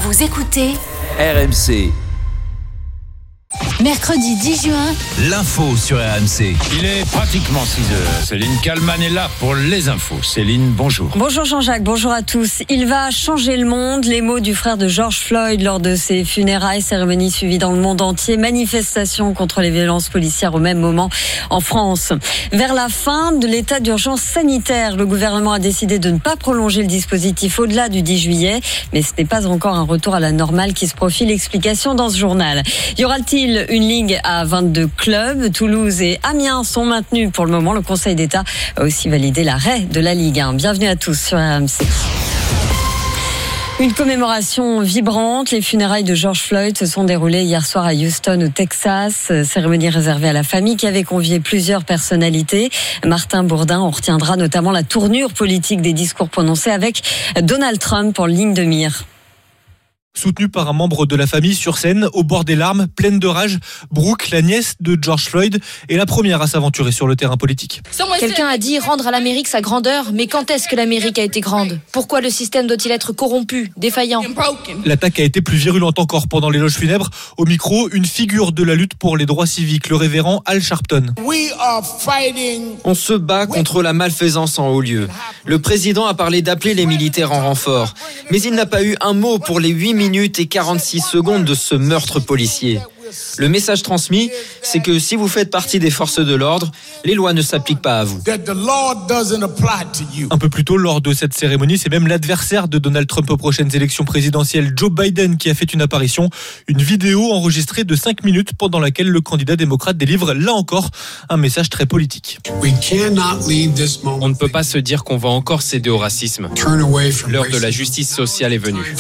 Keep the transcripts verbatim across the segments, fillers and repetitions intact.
Vous écoutez R M C. Mercredi dix juin, L'info sur R M C. Il est pratiquement six heures. Céline Kallmann est là pour les infos. Céline, bonjour. Bonjour Jean-Jacques, bonjour à tous. Il va changer le monde. Les mots du frère de George Floyd lors de ses funérailles, cérémonie suivie dans le monde entier, manifestation contre les violences policières au même moment en France. Vers la fin de l'état d'urgence sanitaire, le gouvernement a décidé de ne pas prolonger le dispositif au-delà du dix juillet, mais ce n'est pas encore un retour à la normale qui se profile. Explication dans ce journal. Y aura-t-il une ligue à vingt-deux clubs? Toulouse et Amiens sont maintenus pour le moment. Le Conseil d'État a aussi validé l'arrêt de la Ligue un. Bienvenue à tous sur R M C. Une commémoration vibrante. Les funérailles de George Floyd se sont déroulées hier soir à Houston, au Texas. Cérémonie réservée à la famille qui avait convié plusieurs personnalités. Martin Bourdin, on retiendra notamment la tournure politique des discours prononcés avec Donald Trump en ligne de mire. Soutenu par un membre de la famille sur scène, au bord des larmes, pleine de rage, Brooke, la nièce de George Floyd, est la première à s'aventurer sur le terrain politique. Quelqu'un a dit rendre à l'Amérique sa grandeur, mais quand est-ce que l'Amérique a été grande ? Pourquoi le système doit-il être corrompu, défaillant ? L'attaque a été plus virulente encore pendant l'éloge funèbre. Au micro, une figure de la lutte pour les droits civiques, le révérend Al Sharpton. On se bat contre la malfaisance en haut lieu. Le président a parlé d'appeler les militaires en renfort, mais il n'a pas eu un mot pour les huit minutes et quarante-six secondes de ce meurtre policier. Le message transmis, c'est que si vous faites partie des forces de l'ordre, les lois ne s'appliquent pas à vous. Un peu plus tôt, lors de cette cérémonie, c'est même l'adversaire de Donald Trump aux prochaines élections présidentielles, Joe Biden, qui a fait une apparition. Une vidéo enregistrée de cinq minutes pendant laquelle le candidat démocrate délivre, là encore, un message très politique. On ne peut pas se dire qu'on va encore céder au racisme. L'heure de la justice sociale est venue.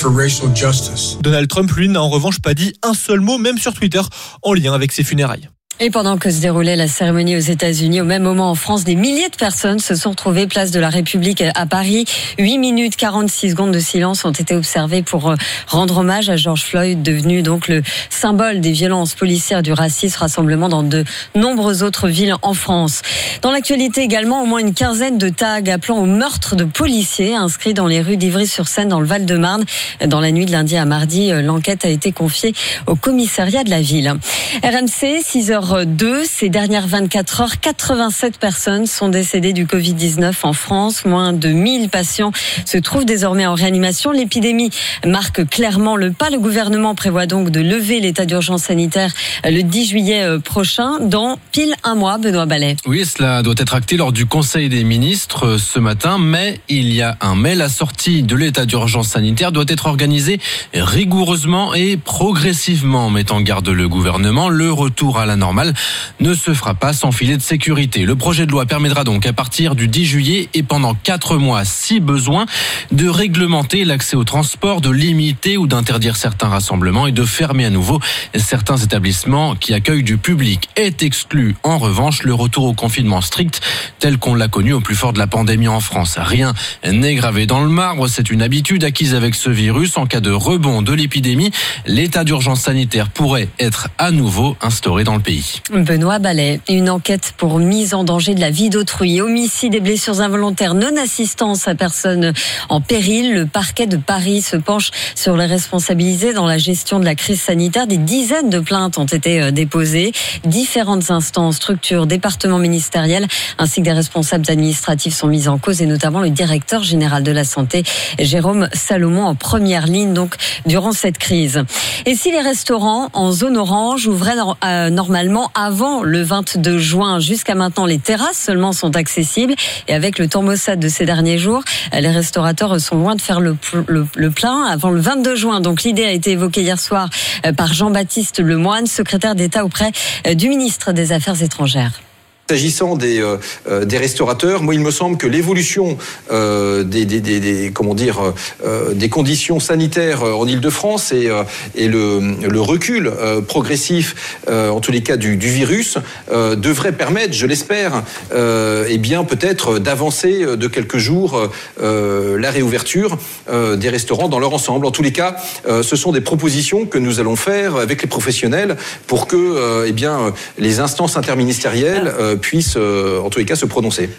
Donald Trump, lui, n'a en revanche pas dit un seul mot, même sur Twitter, en lien avec ses funérailles. Et pendant que se déroulait la cérémonie aux États-Unis, au même moment en France, des milliers de personnes se sont retrouvées place de la République à Paris. huit minutes quarante-six secondes de silence ont été observées pour rendre hommage à George Floyd, devenu donc le symbole des violences policières, du racisme. Rassemblement dans de nombreuses autres villes en France. Dans l'actualité également, au moins une quinzaine de tags appelant au meurtre de policiers inscrits dans les rues d'Ivry-sur-Seine dans le Val-de-Marne. Dans la nuit de lundi à mardi, l'enquête a été confiée au commissariat de la ville. R M C, six heures deux, ces dernières vingt-quatre heures, quatre-vingt-sept personnes sont décédées du covid dix-neuf en France. Moins de mille patients se trouvent désormais en réanimation. L'épidémie marque clairement le pas. Le gouvernement prévoit donc de lever l'état d'urgence sanitaire le dix juillet prochain, dans pile un mois. Benoît Ballet. Oui, cela doit être acté lors du Conseil des ministres ce matin, mais il y a un mais. La sortie de l'état d'urgence sanitaire doit être organisée rigoureusement et progressivement, met en garde le gouvernement. Le retour à la normale ne se fera pas sans filet de sécurité. Le projet de loi permettra donc à partir du dix juillet et pendant quatre mois, si besoin, de réglementer l'accès au transport, de limiter ou d'interdire certains rassemblements et de fermer à nouveau certains établissements qui accueillent du public. Est exclu en revanche le retour au confinement strict tel qu'on l'a connu au plus fort de la pandémie en France. Rien n'est gravé dans le marbre, c'est une habitude acquise avec ce virus. En cas de rebond de l'épidémie, l'état d'urgence sanitaire pourrait être à nouveau instauré dans le pays. Benoît Ballet, une enquête pour mise en danger de la vie d'autrui, homicide et blessures involontaires, non-assistance à personne en péril. Le parquet de Paris se penche sur les responsabilisés dans la gestion de la crise sanitaire. Des dizaines de plaintes ont été déposées. Différentes instances, structures, départements ministériels ainsi que des responsables administratifs sont mis en cause, et notamment le directeur général de la santé, Jérôme Salomon, en première ligne donc durant cette crise. Et si les restaurants en zone orange ouvraient euh, normalement avant le vingt-deux juin, jusqu'à maintenant, les terrasses seulement sont accessibles. Et avec le temps maussade de ces derniers jours, les restaurateurs sont loin de faire le, le, le plein avant le vingt-deux juin. Donc l'idée a été évoquée hier soir par Jean-Baptiste Lemoyne, secrétaire d'État auprès du ministre des Affaires étrangères. S'agissant des, euh, des restaurateurs, moi il me semble que l'évolution euh, des, des, des, des comment dire euh, des conditions sanitaires en Île-de-France et, euh, et le, le recul euh, progressif, euh, en tous les cas du, du virus, euh, devrait permettre, je l'espère, euh, et bien peut-être d'avancer de quelques jours euh, la réouverture euh, des restaurants dans leur ensemble. En tous les cas, euh, ce sont des propositions que nous allons faire avec les professionnels pour que, euh, eh bien, les instances interministérielles euh, puissent, euh, en tous les cas, se prononcer.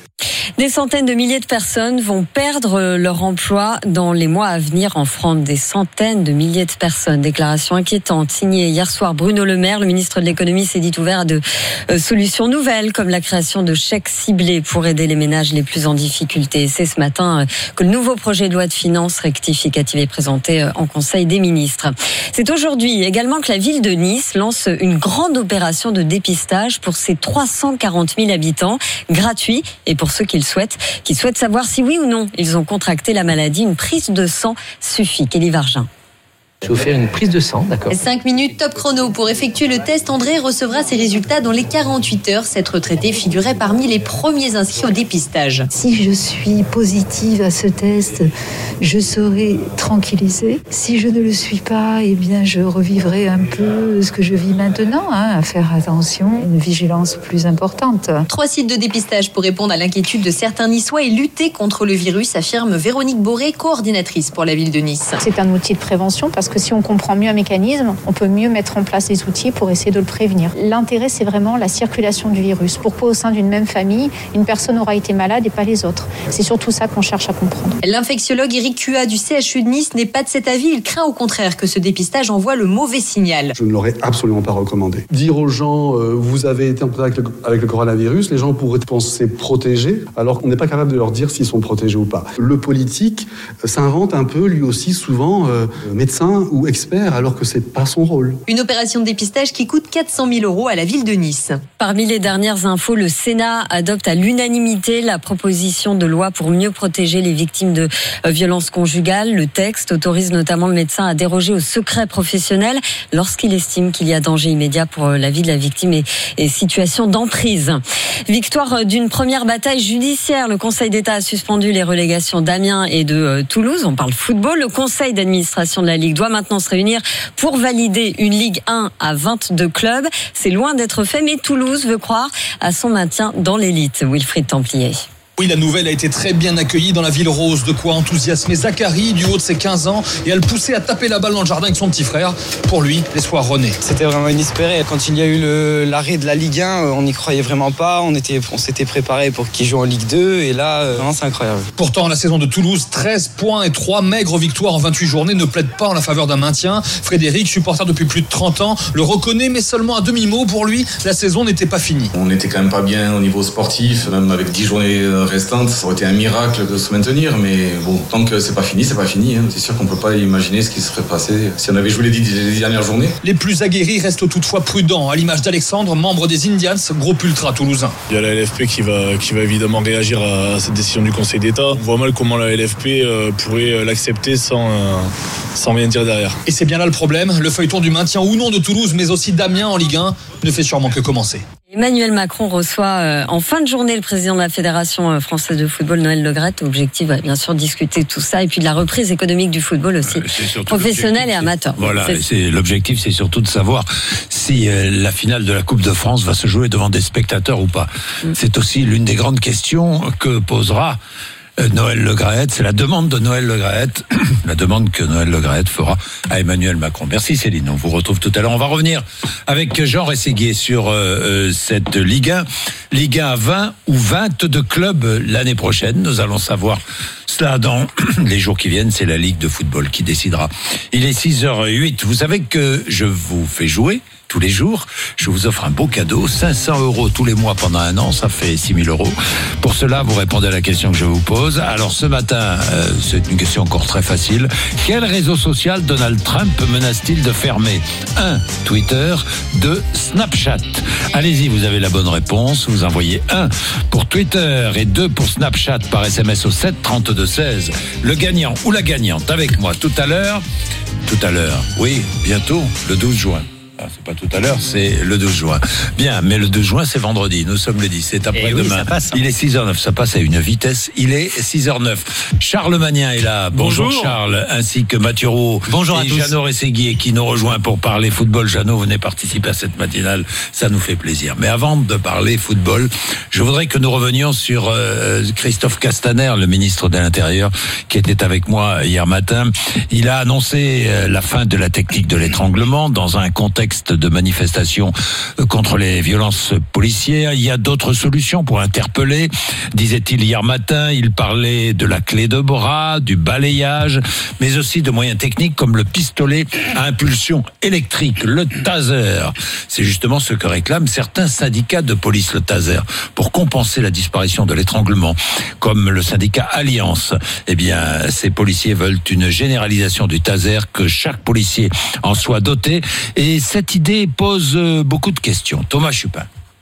Des centaines de milliers de personnes vont perdre leur emploi dans les mois à venir en France. Des centaines de milliers de personnes. Déclaration inquiétante signée hier soir Bruno Le Maire. Le ministre de l'économie s'est dit ouvert à de euh, solutions nouvelles comme la création de chèques ciblés pour aider les ménages les plus en difficulté. C'est ce matin euh, que le nouveau projet de loi de finances rectificative est présenté euh, en Conseil des ministres. C'est aujourd'hui également que la ville de Nice lance une grande opération de dépistage pour ses trois cent quarante mille habitants, gratuit, et pour ceux qui le souhaitent, qui souhaitent savoir si oui ou non ils ont contracté la maladie, une prise de sang suffit. Kelly Vargin. Je vais vous faire une prise de sang, d'accord. cinq minutes top chrono pour effectuer le test. André recevra ses résultats dans les quarante-huit heures. Cette retraitée figurait parmi les premiers inscrits au dépistage. Si je suis positive à ce test, je serai tranquillisée. Si je ne le suis pas, eh bien, je revivrai un peu ce que je vis maintenant, hein, à faire attention, une vigilance plus importante. Trois sites de dépistage pour répondre à l'inquiétude de certains Niçois et lutter contre le virus, affirme Véronique Boré, coordinatrice pour la ville de Nice. C'est un outil de prévention parce que si on comprend mieux un mécanisme, on peut mieux mettre en place des outils pour essayer de le prévenir. L'intérêt, c'est vraiment la circulation du virus. Pourquoi au sein d'une même famille, une personne aura été malade et pas les autres? C'est surtout ça qu'on cherche à comprendre. L'infectiologue Éric Cuat du C H U de Nice n'est pas de cet avis. Il craint au contraire que ce dépistage envoie le mauvais signal. Je ne l'aurais absolument pas recommandé. Dire aux gens, euh, vous avez été en contact avec le, avec le coronavirus, les gens pourraient penser protégés, alors qu'on n'est pas capable de leur dire s'ils sont protégés ou pas. Le politique euh, s'invente un peu, lui aussi, souvent euh, médecin ou expert, alors que c'est pas son rôle. Une opération de dépistage qui coûte quatre cent mille euros à la ville de Nice. Parmi les dernières infos, le Sénat adopte à l'unanimité la proposition de loi pour mieux protéger les victimes de violences conjugales. Le texte autorise notamment le médecin à déroger au secret professionnel lorsqu'il estime qu'il y a danger immédiat pour la vie de la victime et, et situation d'emprise. Victoire d'une première bataille judiciaire. Le Conseil d'État a suspendu les relégations d'Amiens et de Toulouse. On parle football. Le Conseil d'administration de la Ligue doit maintenant se réunir pour valider une Ligue un à vingt-deux clubs. C'est loin d'être fait, mais Toulouse veut croire à son maintien dans l'élite. Wilfried Templier. Oui, la nouvelle a été très bien accueillie dans la ville rose, de quoi enthousiasmer Zachary du haut de ses quinze ans et à le pousser à taper la balle dans le jardin avec son petit frère. Pour lui, l'espoir renaît. C'était vraiment inespéré. Quand il y a eu le, l'arrêt de la Ligue un, on n'y croyait vraiment pas. On, était, on s'était préparé pour qu'il joue en Ligue deux et là, vraiment, c'est incroyable. Pourtant, la saison de Toulouse, treize points et trois maigres victoires en vingt-huit journées ne plaide pas en la faveur d'un maintien. Frédéric, supporter depuis plus de trente ans, le reconnaît mais seulement à demi-mot. Pour lui, la saison n'était pas finie. On n'était quand même pas bien au niveau sportif, même avec dix journées restantes, ça aurait été un miracle de se maintenir, mais bon, tant que c'est pas fini, c'est pas fini. Hein. C'est sûr qu'on peut pas imaginer ce qui se serait passé si on avait joué les dix, les dix dernières journées. Les plus aguerris restent toutefois prudents, à l'image d'Alexandre, membre des Indians, groupe ultra toulousain. Il y a la L F P qui va, qui va évidemment réagir à cette décision du Conseil d'État. On voit mal comment la L F P euh, pourrait l'accepter sans, euh, sans rien dire derrière. Et c'est bien là le problème, le feuilleton du maintien ou non de Toulouse, mais aussi d'Amiens en Ligue un, ne fait sûrement que commencer. Emmanuel Macron reçoit euh, en fin de journée le président de la Fédération française de football, Noël Le Graët. Objectif, bah, bien sûr, discuter tout ça et puis de la reprise économique du football aussi, euh, professionnel et amateur. Voilà, c'est... C'est, l'objectif, c'est surtout de savoir si euh, la finale de la Coupe de France va se jouer devant des spectateurs ou pas. Mm. C'est aussi l'une des grandes questions que posera Noël Le Graët, c'est la demande de Noël Le Graët, la demande que Noël Le Graët fera à Emmanuel Macron. Merci Céline, on vous retrouve tout à l'heure. On va revenir avec Jean Rességuier sur euh, cette Ligue un. Ligue un à vingt ou vingt-deux clubs l'année prochaine. Nous allons savoir cela dans les jours qui viennent. C'est la Ligue de football qui décidera. Il est six heures huit. Vous savez que je vous fais jouer tous les jours. Je vous offre un beau cadeau, cinq cents euros tous les mois pendant un an, ça fait six mille euros. Pour cela, vous répondez à la question que je vous pose. Alors ce matin, euh, c'est une question encore très facile. Quel réseau social Donald Trump menace-t-il de fermer? un. Twitter. deux. Snapchat. Allez-y, vous avez la bonne réponse. Vous envoyez un pour Twitter et deux pour Snapchat par S M S au sept trente-deux seize. Le gagnant ou la gagnante avec moi tout à l'heure. Tout à l'heure, oui, bientôt, le douze juin. Ah, c'est pas tout à l'heure, c'est le douze juin. Bien, mais le douze juin, c'est vendredi. Nous sommes le dix, c'est après-demain. Oui, il est six heures neuf, ça passe à une vitesse. Il est six heures neuf. Charles Magnin est là. Bonjour, Bonjour Charles, ainsi que Mathieu Roux. Bonjour à et tous. Jeannot Rességuier qui nous rejoint pour parler football. Jeannot, venez participer à cette matinale, ça nous fait plaisir. Mais avant de parler football, je voudrais que nous revenions sur euh, Christophe Castaner, le ministre de l'Intérieur, qui était avec moi hier matin. Il a annoncé euh, la fin de la technique de l'étranglement dans un contexte contexte de manifestation contre les violences policières. Il y a d'autres solutions pour interpeller, disait-il hier matin. Il parlait de la clé de bras, du balayage, mais aussi de moyens techniques comme le pistolet à impulsion électrique, le taser. C'est justement ce que réclament certains syndicats de police, le taser, pour compenser la disparition de l'étranglement, comme le syndicat Alliance. Eh bien, ces policiers veulent une généralisation du taser, que chaque policier en soit doté, et cette idée pose beaucoup de questions. Thomas Chupin.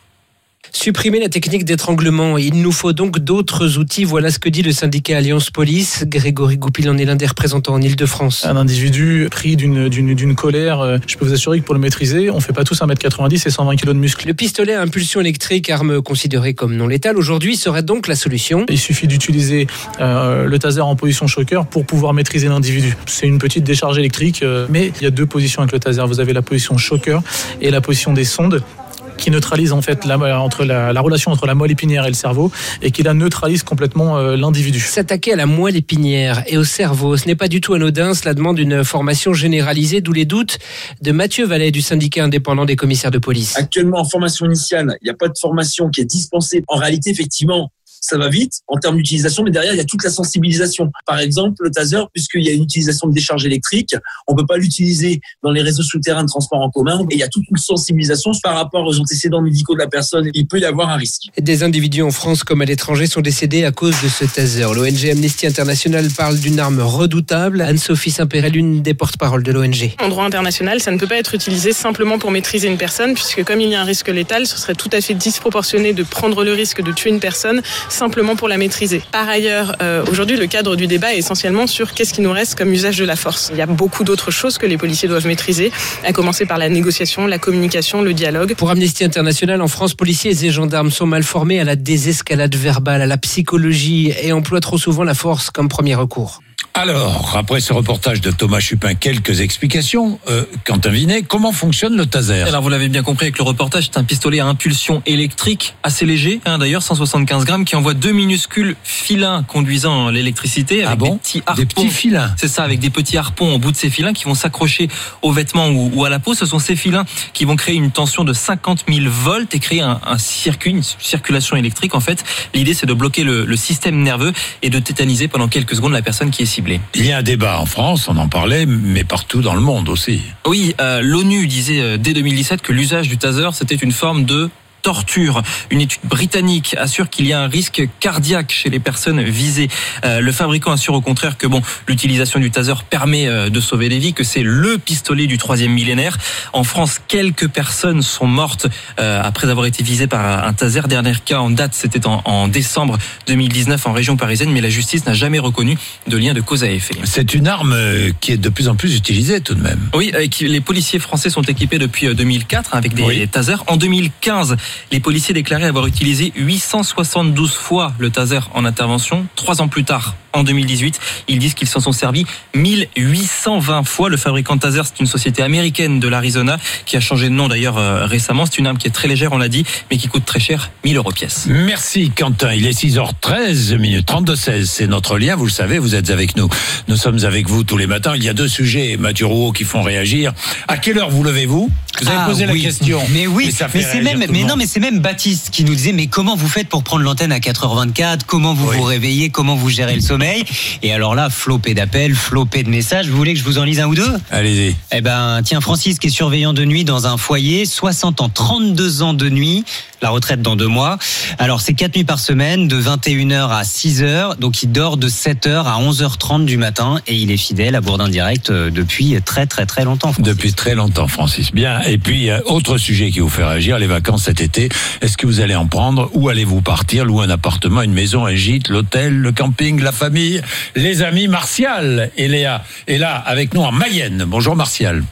Supprimer la technique d'étranglement. Il nous faut donc d'autres outils. Voilà ce que dit le syndicat Alliance Police. Grégory Goupil en est l'un des représentants en Ile-de-France. Un individu pris d'une, d'une, d'une colère, je peux vous assurer que pour le maîtriser, on ne fait pas tous un mètre quatre-vingt-dix et cent vingt kilos de muscles. Le pistolet à impulsion électrique, arme considérée comme non létale aujourd'hui, serait donc la solution. Il suffit d'utiliser euh, le taser en position choker pour pouvoir maîtriser l'individu. C'est une petite décharge électrique, euh, mais il y a deux positions avec le taser. Vous avez la position choker et la position des sondes, qui neutralise en fait la, entre la, la relation entre la moelle épinière et le cerveau, et qui la neutralise complètement euh, l'individu. S'attaquer à la moelle épinière et au cerveau, ce n'est pas du tout anodin. Cela demande une formation généralisée, d'où les doutes de Mathieu Vallet du syndicat indépendant des commissaires de police. Actuellement, en formation initiale, il n'y a pas de formation qui est dispensée. En réalité, effectivement, ça va vite en termes d'utilisation, mais derrière, il y a toute la sensibilisation. Par exemple, le taser, puisqu'il y a une utilisation de décharge électrique, on ne peut pas l'utiliser dans les réseaux souterrains de transport en commun, et il y a toute une sensibilisation par rapport aux antécédents médicaux de la personne. Il peut y avoir un risque. Des individus en France comme à l'étranger sont décédés à cause de ce taser. L'O N G Amnesty International parle d'une arme redoutable. Anne-Sophie Saint-Péret, l'une des porte-parole de l'O N G. En droit international, ça ne peut pas être utilisé simplement pour maîtriser une personne, puisque comme il y a un risque létal, ce serait tout à fait disproportionné de prendre le risque de tuer une personne simplement pour la maîtriser. Par ailleurs, euh, aujourd'hui, le cadre du débat est essentiellement sur qu'est-ce qui nous reste comme usage de la force. Il y a beaucoup d'autres choses que les policiers doivent maîtriser, à commencer par la négociation, la communication, le dialogue. Pour Amnesty International, en France, policiers et gendarmes sont mal formés à la désescalade verbale, à la psychologie, et emploient trop souvent la force comme premier recours. Alors, après ce reportage de Thomas Chupin, quelques explications. Euh, Quentin Vinet, comment fonctionne le taser ? Alors, vous l'avez bien compris avec le reportage, c'est un pistolet à impulsion électrique, assez léger, hein, d'ailleurs, cent soixante-quinze grammes, qui envoie deux minuscules filins conduisant l'électricité avec ah bon des petits harpons. Des petits filins. C'est ça, avec des petits harpons au bout de ces filins qui vont s'accrocher aux vêtements ou, ou à la peau. Ce sont ces filins qui vont créer une tension de cinquante mille volts et créer un, un circuit, une circulation électrique. En fait, l'idée, c'est de bloquer le, le système nerveux et de tétaniser pendant quelques secondes la personne qui est ciblée. Il y a un débat en France, on en parlait, mais partout dans le monde aussi. Oui, euh, l'ONU disait euh, dès deux mille dix-sept que l'usage du taser, c'était une forme de torture. Une étude britannique assure qu'il y a un risque cardiaque chez les personnes visées. Euh, le fabricant assure au contraire que bon, l'utilisation du taser permet euh, de sauver des vies, que c'est le pistolet du troisième millénaire. En France, quelques personnes sont mortes euh, après avoir été visées par un taser. Dernier cas en date, c'était en, en décembre deux mille dix-neuf en région parisienne, mais la justice n'a jamais reconnu de lien de cause à effet. C'est une arme qui est de plus en plus utilisée tout de même. Oui, euh, les policiers français sont équipés depuis deux mille quatre avec des oui. tasers. En deux mille quinze, les policiers déclaraient avoir utilisé huit cent soixante-douze fois le taser en intervention. Trois ans plus tard, en deux mille dix-huit, ils disent qu'ils s'en sont servis mille huit cent vingt fois. Le fabricant taser, c'est une société américaine de l'Arizona qui a changé de nom d'ailleurs euh, récemment. C'est une arme qui est très légère, on l'a dit, mais qui coûte très cher, mille euros pièce. Merci Quentin. Il est six heures treize minutes, trente-deux seize. C'est notre lien, vous le savez, vous êtes avec nous. Nous sommes avec vous tous les matins. Il y a deux sujets, Mathieu Rouault, qui font réagir. À quelle heure vous levez-vous ? Vous avez ah, posé oui. la question. Mais oui, mais, ça fait mais c'est même, mais non, mais c'est même Baptiste qui nous disait, mais comment vous faites pour prendre l'antenne à quatre heures vingt-quatre ? Comment vous oui. vous réveillez ? Comment vous gérez le sommeil ? Et alors là, flopé d'appels, flopé de messages. Vous voulez que je vous en lise un ou deux ? Allez-y. Eh ben, tiens, Francis qui est surveillant de nuit dans un foyer, soixante ans, trente-deux ans de nuit. La retraite dans deux mois. Alors, c'est quatre nuits par semaine, de vingt et une heures à six heures. Donc, il dort de sept heures à onze heures trente du matin. Et il est fidèle à Bourdin Direct depuis très, très, très longtemps, Francis. Depuis très longtemps, Francis. Bien. Et puis, autre sujet qui vous fait réagir, les vacances cet été. Est-ce que vous allez en prendre? Où allez-vous partir? Louer un appartement, une maison, un gîte, l'hôtel, le camping, la famille? Les amis, Martial et Léa est là avec nous en Mayenne. Bonjour, Martial.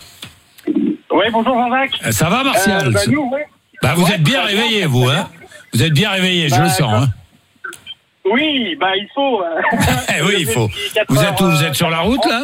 Oui, bonjour, Jean-Jacques. Ça va, Martial? euh, bah, nous, ouais. Bah, vous ouais, êtes bien réveillé, vous, hein? Vous êtes bien réveillé, bah, je le sens, hein? Oui, bah, il faut. Eh oui, il faut. Vous êtes où? Vous êtes sur la route, là?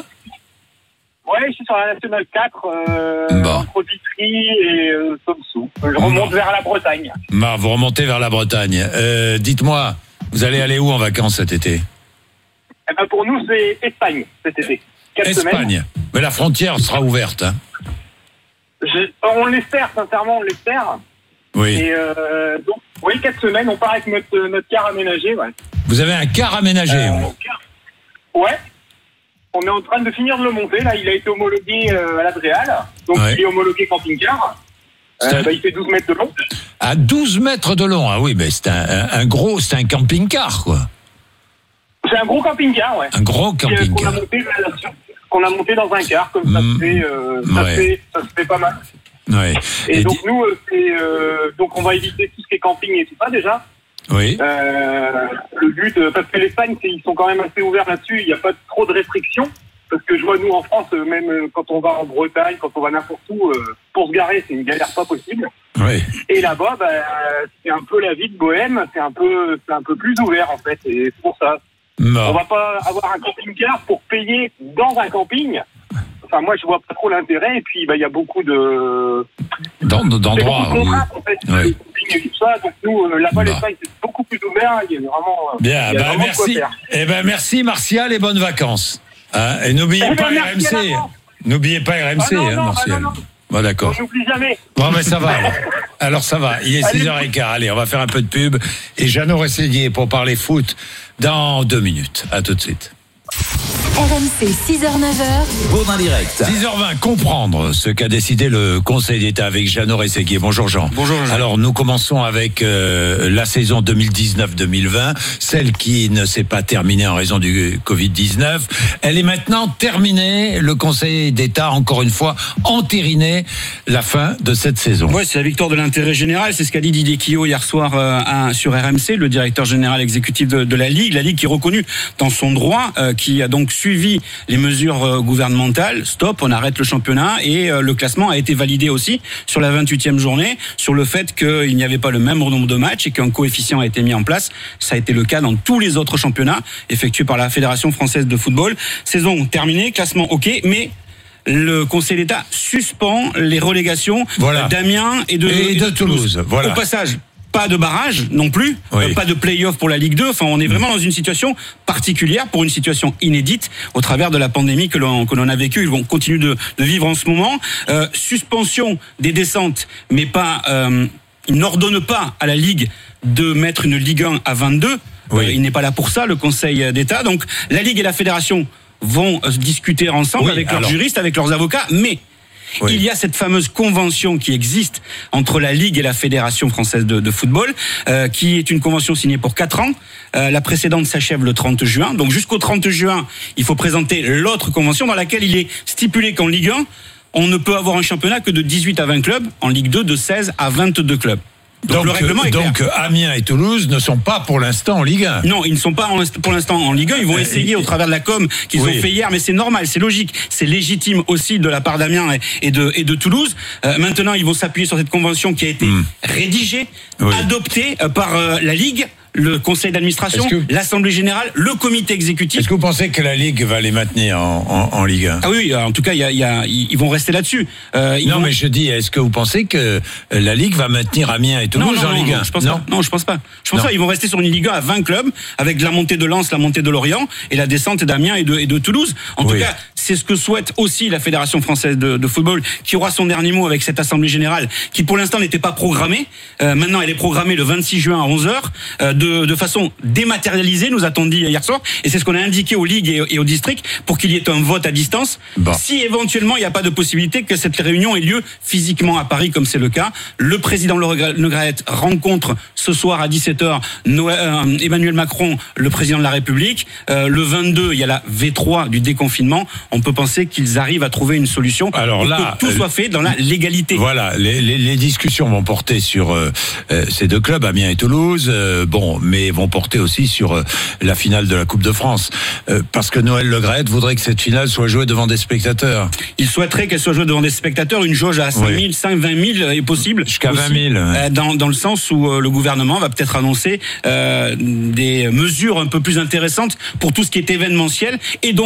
Oui, je suis sur la Nationale quatre, euh, bon. entre Vitry et euh, Somme-Sous. Je remonte bon. vers la Bretagne. Bah, vous remontez vers la Bretagne. Euh, dites-moi, vous allez aller où en vacances cet été? Eh ben, pour nous, c'est Espagne, cet été. Quatre Espagne. semaines. Mais la frontière sera ouverte, hein? Je- on l'espère, sincèrement, on l'espère. Oui. Et euh, donc, oui, quatre semaines, on part avec notre, notre car aménagé, ouais. Vous avez un car aménagé. Euh, ouais. Ouais. On est en train de finir de le monter. Là, il a été homologué euh, à l'Adréal. Donc, Ouais. il est homologué camping-car. C'est Euh, un- bah, il fait douze mètres de long. À douze mètres de long. Ah oui, mais c'est un, un, un gros, c'est un camping-car, quoi. C'est un gros camping-car, ouais. Un gros Qui, euh, camping-car. Qu'on a monté, là, sur- qu'on a monté dans un car, comme ça, Mm. se fait, euh, ça, Ouais. se fait, ça se fait pas mal. Ouais. Et, Et donc, di- nous, euh, c'est, euh, donc, on va éviter tout ce qui est camping et tout ça, déjà. Oui. Euh, le but, euh, parce que l'Espagne, c'est- ils sont quand même assez ouverts là-dessus. Il n'y a pas trop de restrictions. Parce que je vois, nous, en France, euh, même euh, quand on va en Bretagne, quand on va n'importe où, euh, pour se garer, c'est une galère pas possible. Oui. Et là-bas, bah, c'est un peu la vie de bohème. C'est un peu, c'est un peu plus ouvert, en fait. Et c'est pour ça. Bon. On va pas avoir un camping-car pour payer dans un camping. Enfin, moi, je vois pas trop l'intérêt. Et puis, bah, il y a beaucoup de... Dans- d'endroits. C'est beaucoup de où- contraintes, en fait, Ouais. le camping et tout ça. Donc, nous, euh, là-bas, Bah. l'Espagne, c'est beaucoup plus ouvert. Il y a vraiment... euh, Bien, il y a bah, vraiment de quoi merci. faire. Eh ben, merci Martial et bonnes vacances. Hein, et n'oubliez Eh ben, pas merci à R M C. l'avance. N'oubliez pas R M C, Ah non, hein, non, Martial. ah non, non. Bon, d'accord. On n'oublie jamais. Bon, ben ça va. Alors, alors ça va. Il est Allez. six heures quinze. Allez, on va faire un peu de pub. Et Jeannot Rességuier pour parler foot dans deux minutes. À tout de suite. R M C six heures neuf heures. Baudin Direct. six heures vingt, comprendre ce qu'a décidé le Conseil d'État avec Jeannot Rességuier. Bonjour Jean. Bonjour Jean. Alors nous commençons avec euh, la saison deux mille dix-neuf deux mille vingt, celle qui ne s'est pas terminée en raison du covid dix-neuf. Elle est maintenant terminée. Le Conseil d'État, encore une fois, entériné la fin de cette saison. Ouais, c'est la victoire de l'intérêt général. C'est ce qu'a dit Didier Quillot hier soir euh, à, sur R M C, le directeur général exécutif de, de la Ligue. La Ligue qui est reconnue dans son droit, euh, qui a donc suivi les mesures euh, gouvernementales. Stop, on arrête le championnat et euh, le classement a été validé aussi sur la vingt-huitième journée, sur le fait qu'il n'y avait pas le même nombre de matchs et qu'un coefficient a été mis en place. Ça a été le cas dans tous les autres championnats effectués par la Fédération française de football. Saison terminée, classement ok, mais le Conseil d'État suspend les relégations Voilà. d'Amiens et de, Et de Toulouse. Voilà. Au passage, pas de barrage non plus, Oui. euh, pas de play-off pour la Ligue deux. Enfin, on est vraiment dans une situation particulière, pour une situation inédite au travers de la pandémie que l'on que l'on a vécue. Ils vont continuer de, de vivre en ce moment. Euh, suspension des descentes, mais pas. Euh, il n'ordonne pas à la Ligue de mettre une Ligue un à vingt-deux. Oui. Euh, il n'est pas là pour ça, le Conseil d'État. Donc, la Ligue et la Fédération vont euh, discuter ensemble Oui, avec leurs alors. juristes, avec leurs avocats, mais Oui. il y a cette fameuse convention qui existe entre la Ligue et la Fédération française de, de football, euh, qui est une convention signée pour quatre ans. Euh, la précédente s'achève le trente juin. Donc jusqu'au trente juin, il faut présenter l'autre convention dans laquelle il est stipulé qu'en Ligue un, on ne peut avoir un championnat que de dix-huit à vingt clubs, en Ligue deux de seize à vingt-deux clubs. Donc, Donc, le règlement est clair. donc Amiens et Toulouse ne sont pas pour l'instant en Ligue un. Non, ils ne sont pas en- pour l'instant en Ligue un. Ils vont Euh, essayer au travers de la com qu'ils oui. ont fait hier, mais c'est normal, c'est logique, c'est légitime aussi de la part d'Amiens et- et de, et de Toulouse. Euh, maintenant, ils vont s'appuyer sur cette convention qui a été rédigée, Oui. adoptée euh, par euh, la Ligue, le Conseil d'administration, Est-ce que- l'Assemblée générale, le Comité exécutif. Est-ce que vous pensez que la Ligue va les maintenir en, en, en Ligue un? Ah oui, en tout cas, il y a, il y a, ils vont rester là-dessus. Euh, ils Non, vont- mais je dis, est-ce que vous pensez que la Ligue va maintenir Amiens et Toulouse non, non, en non, Ligue non, un? je pense pas. Non, je pense pas. Je pense Non. pas. Ils vont rester sur une Ligue un à vingt clubs, avec la montée de Lens, la montée de Lorient et la descente d'Amiens et de, et de Toulouse. En Oui. tout cas, c'est ce que souhaite aussi la Fédération française de, de football, qui aura son dernier mot avec cette assemblée générale, qui pour l'instant n'était pas programmée. Euh, maintenant, elle est programmée le vingt-six juin à onze heures, euh, de, de façon dématérialisée, nous a-t-on dit hier soir. Et c'est ce qu'on a indiqué aux ligues et, et aux districts pour qu'il y ait un vote à distance. Bon. Si éventuellement il n'y a pas de possibilité que cette réunion ait lieu physiquement à Paris, comme c'est le cas, le président Le Graët rencontre ce soir à dix-sept heures Noël, euh, Emmanuel Macron, le président de la République. Euh, le vingt-deux, il y a la V trois du déconfinement. On peut penser qu'ils arrivent à trouver une solution Alors pour là, que tout euh, soit fait dans la légalité. Voilà, les, les, les discussions vont porter sur euh, euh, ces deux clubs, Amiens et Toulouse, euh, bon, mais vont porter aussi sur euh, la finale de la Coupe de France, euh, parce que Noël Le Graët voudrait que cette finale soit jouée devant des spectateurs. Il souhaiterait qu'elle soit jouée devant des spectateurs. Une jauge à cinq mille, cinq, vingt mille est possible. Jusqu'à aussi, vingt mille. Ouais. euh, dans, dans le sens où euh, le gouvernement va peut-être annoncer euh, des mesures un peu plus intéressantes pour tout ce qui est événementiel et donc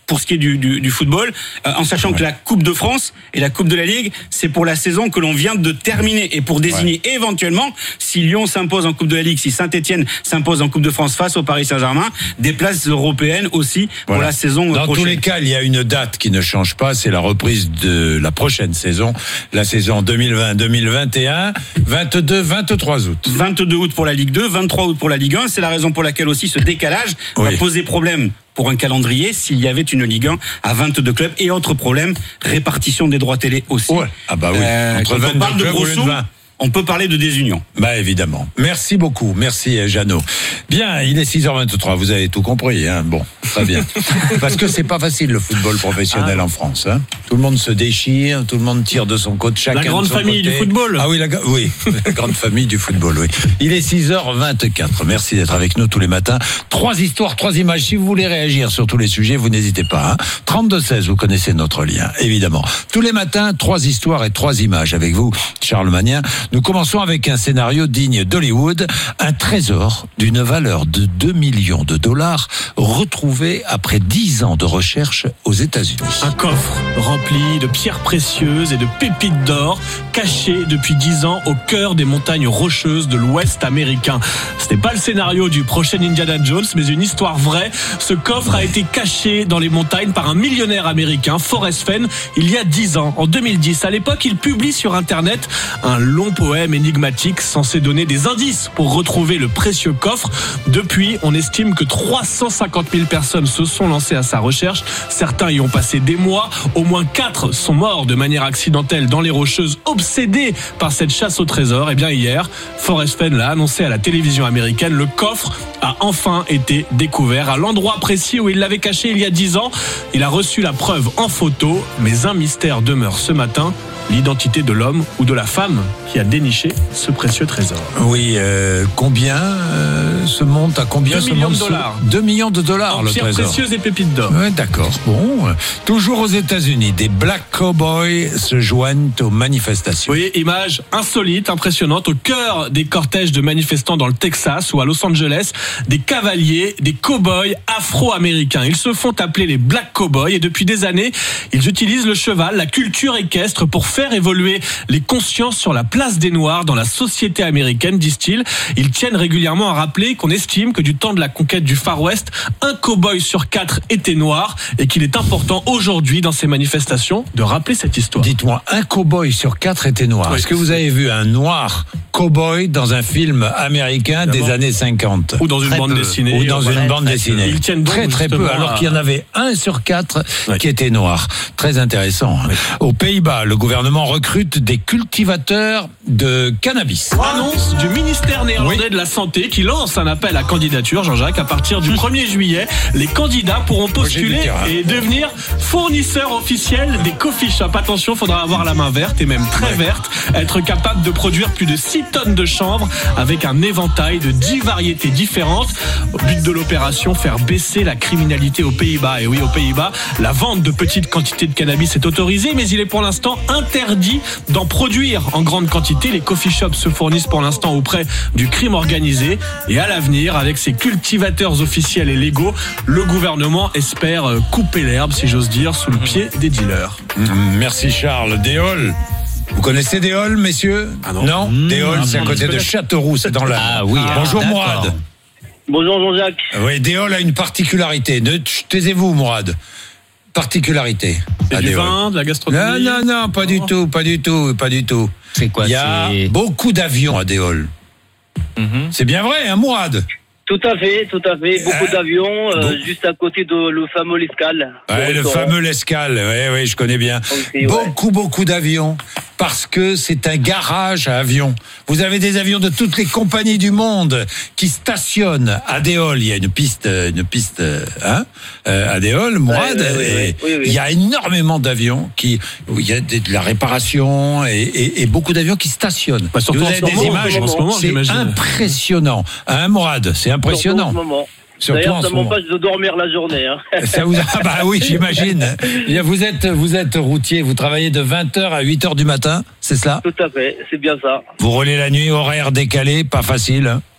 pour ce qui est du, du, du football, euh, en sachant ouais. que la Coupe de France et la Coupe de la Ligue, c'est pour la saison que l'on vient de terminer et pour désigner ouais. éventuellement, si Lyon s'impose en Coupe de la Ligue, si Saint-Etienne s'impose en Coupe de France face au Paris Saint-Germain, des places européennes aussi pour voilà. la saison Dans prochaine. Dans tous les cas, il y a une date qui ne change pas, c'est la reprise de la prochaine saison, la saison deux mille vingt deux mille vingt et un, vingt-deux vingt-trois août. vingt-deux août pour la Ligue deux, vingt-trois août pour la Ligue un, c'est la raison pour laquelle aussi ce décalage oui. va poser problème pour un calendrier s'il y avait une Ligue un à vingt-deux clubs. Et autre problème, répartition des droits télé aussi. Ouais. Ah bah oui, euh, entre quand on parle de gros sous, on peut parler de désunion. Bah évidemment. Merci beaucoup. Merci Jeannot. Bien, il est six heures vingt-trois. Vous avez tout compris, hein. Bon, très bien. Parce que c'est pas facile le football professionnel ah. en France, hein. Tout le monde se déchire, tout le monde tire de son côté, chacun La grande de son famille côté. du football. Ah oui, la, oui, la grande famille du football, oui. Il est six heures vingt-quatre. Merci d'être avec nous tous les matins. Trois histoires, trois images. Si vous voulez réagir sur tous les sujets, vous n'hésitez pas, hein. trente-deux seize, vous connaissez notre lien, évidemment. Tous les matins, trois histoires et trois images avec vous, Charles Magnien. Nous commençons avec un scénario digne d'Hollywood, un trésor d'une valeur de deux millions de dollars retrouvé après dix ans de recherche aux États-Unis. Un coffre rempli de pierres précieuses et de pépites d'or, caché depuis dix ans au cœur des montagnes rocheuses de l'Ouest américain. Ce n'est pas le scénario du prochain Indiana Jones, mais une histoire vraie. Ce coffre a été caché dans les montagnes par un millionnaire américain, Forrest Fenn, il y a dix ans, en deux mille dix. À l'époque, il publie sur Internet un long poème énigmatique censé donner des indices pour retrouver le précieux coffre. Depuis, on estime que trois cent cinquante mille personnes se sont lancées à sa recherche. Certains y ont passé des mois. Au moins quatre sont morts de manière accidentelle dans les Rocheuses, obsédés par cette chasse au trésor. Et bien hier, Forrest Fenn l'a annoncé à la télévision américaine. Le coffre a enfin été découvert à l'endroit précis où il l'avait caché il y a dix ans. Il a reçu la preuve en photo, mais un mystère demeure ce matin. L'identité de l'homme ou de la femme qui a déniché ce précieux trésor. Oui, euh, combien euh, se monte à combien deux se millions monte de dollars. deux millions de dollars en le pierres trésor. précieuses et pépites d'or. Ouais, d'accord. Bon, euh, toujours aux États-Unis, des Black Cowboys se joignent aux manifestations. Oui, image insolite, impressionnante, au cœur des cortèges de manifestants dans le Texas ou à Los Angeles, des cavaliers, des cow-boys afro-américains. Ils se font appeler les Black Cowboys et depuis des années, ils utilisent le cheval, la culture équestre pour faire évoluer les consciences sur la place des Noirs dans la société américaine, disent-ils. Ils tiennent régulièrement à rappeler qu'on estime que du temps de la conquête du Far West, un cow-boy sur quatre était noir et qu'il est important aujourd'hui dans ces manifestations de rappeler cette histoire. Dites-moi, un cow-boy sur quatre était noir. Oui. Est-ce que vous avez vu un noir cow-boy dans un film américain des années cinquante? Ou dans une très bande peu. dessinée. Ou dans une très, bande très dessinée. Ils tiennent très très peu, alors qu'il y en avait un sur quatre oui. qui était noir. Très intéressant. Oui. Aux Pays-Bas, le gouvernement recrute des cultivateurs de cannabis. Annonce du ministère néerlandais oui. de la Santé qui lance un appel à candidature, Jean-Jacques. À partir du premier juillet, les candidats pourront postuler et devenir fournisseurs officiels des coffee shops. Attention, il faudra avoir la main verte et même très ouais. verte, être capable de produire plus de six tonnes de chanvre avec un éventail de dix variétés différentes. Au but de l'opération, faire baisser la criminalité aux Pays-Bas. Et oui, aux Pays-Bas, la vente de petites quantités de cannabis est autorisée, mais il est pour l'instant interdit d'en produire en grande quantité. Les coffee shops se fournissent pour l'instant auprès du crime organisé. Et à l'avenir, avec ces cultivateurs officiels et légaux, le gouvernement espère couper l'herbe, si j'ose dire, sous le pied des dealers. Merci Charles. Déol. Vous connaissez Déol, messieurs? Ah non. Non, mmh, Déol, c'est à côté de Châteauroux, c'est dans la... Ah oui. Ah, bonjour d'accord. Mourad. Bonjour Jean-Jacques. Oui, Déol a une particularité. Ne taisez-vous, Mourad. Particularité. C'est du vin, de la gastronomie? Non, non, non, pas oh. du tout, pas du tout, pas du tout. C'est quoi? Il y a c'est... beaucoup d'avions à Déol. Mm-hmm. C'est bien vrai, hein, Mourad? Tout à fait, tout à fait. Beaucoup euh, d'avions, euh, bon. juste à côté de le fameux l'Escale. Ouais, le fameux l'Escale, oui, oui, je connais bien. Okay, beaucoup, ouais. beaucoup d'avions, parce que c'est un garage à avions. Vous avez des avions de toutes les compagnies du monde qui stationnent à Déol. Il y a une piste, une piste, hein, à Déol, Mourad. Ouais, ouais, ouais, oui, oui. Il y a énormément d'avions qui, où il y a de la réparation et, et, et beaucoup d'avions qui stationnent. Bah, surtout vous en avez ce des moment, images, en ce moment, c'est j'imagine. Impressionnant. Hein, Mourad, c'est impressionnant. D'ailleurs, ça m'empêche de dormir la journée. Hein. Ça vous... Ah bah oui, j'imagine. Vous êtes, vous êtes routier, vous travaillez de vingt heures à huit heures du matin, c'est cela? Tout à fait, c'est bien ça. Vous roulez la nuit, horaire décalé, pas facile.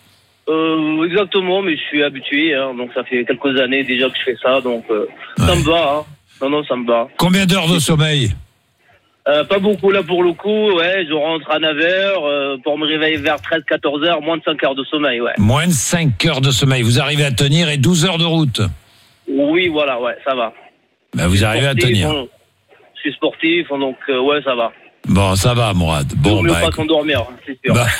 Euh, exactement, mais je suis habitué, hein, donc ça fait quelques années déjà que je fais ça, donc euh, ouais. ça me va. Hein. Non, non, ça me va. Combien d'heures de sommeil? euh, Pas beaucoup là pour le coup, ouais, je rentre à neuf heures, euh, pour me réveiller vers treize à quatorze heures, moins de cinq heures de sommeil, ouais. Moins de cinq heures de sommeil, vous arrivez à tenir et douze heures de route? Oui, voilà, ouais, ça va. Ben, vous arrivez sportif, à tenir. On, je suis sportif, donc euh, ouais, ça va. Bon, ça va, Mourad. Bon, ne bah, pas s'endormir, c'est sûr. Bah.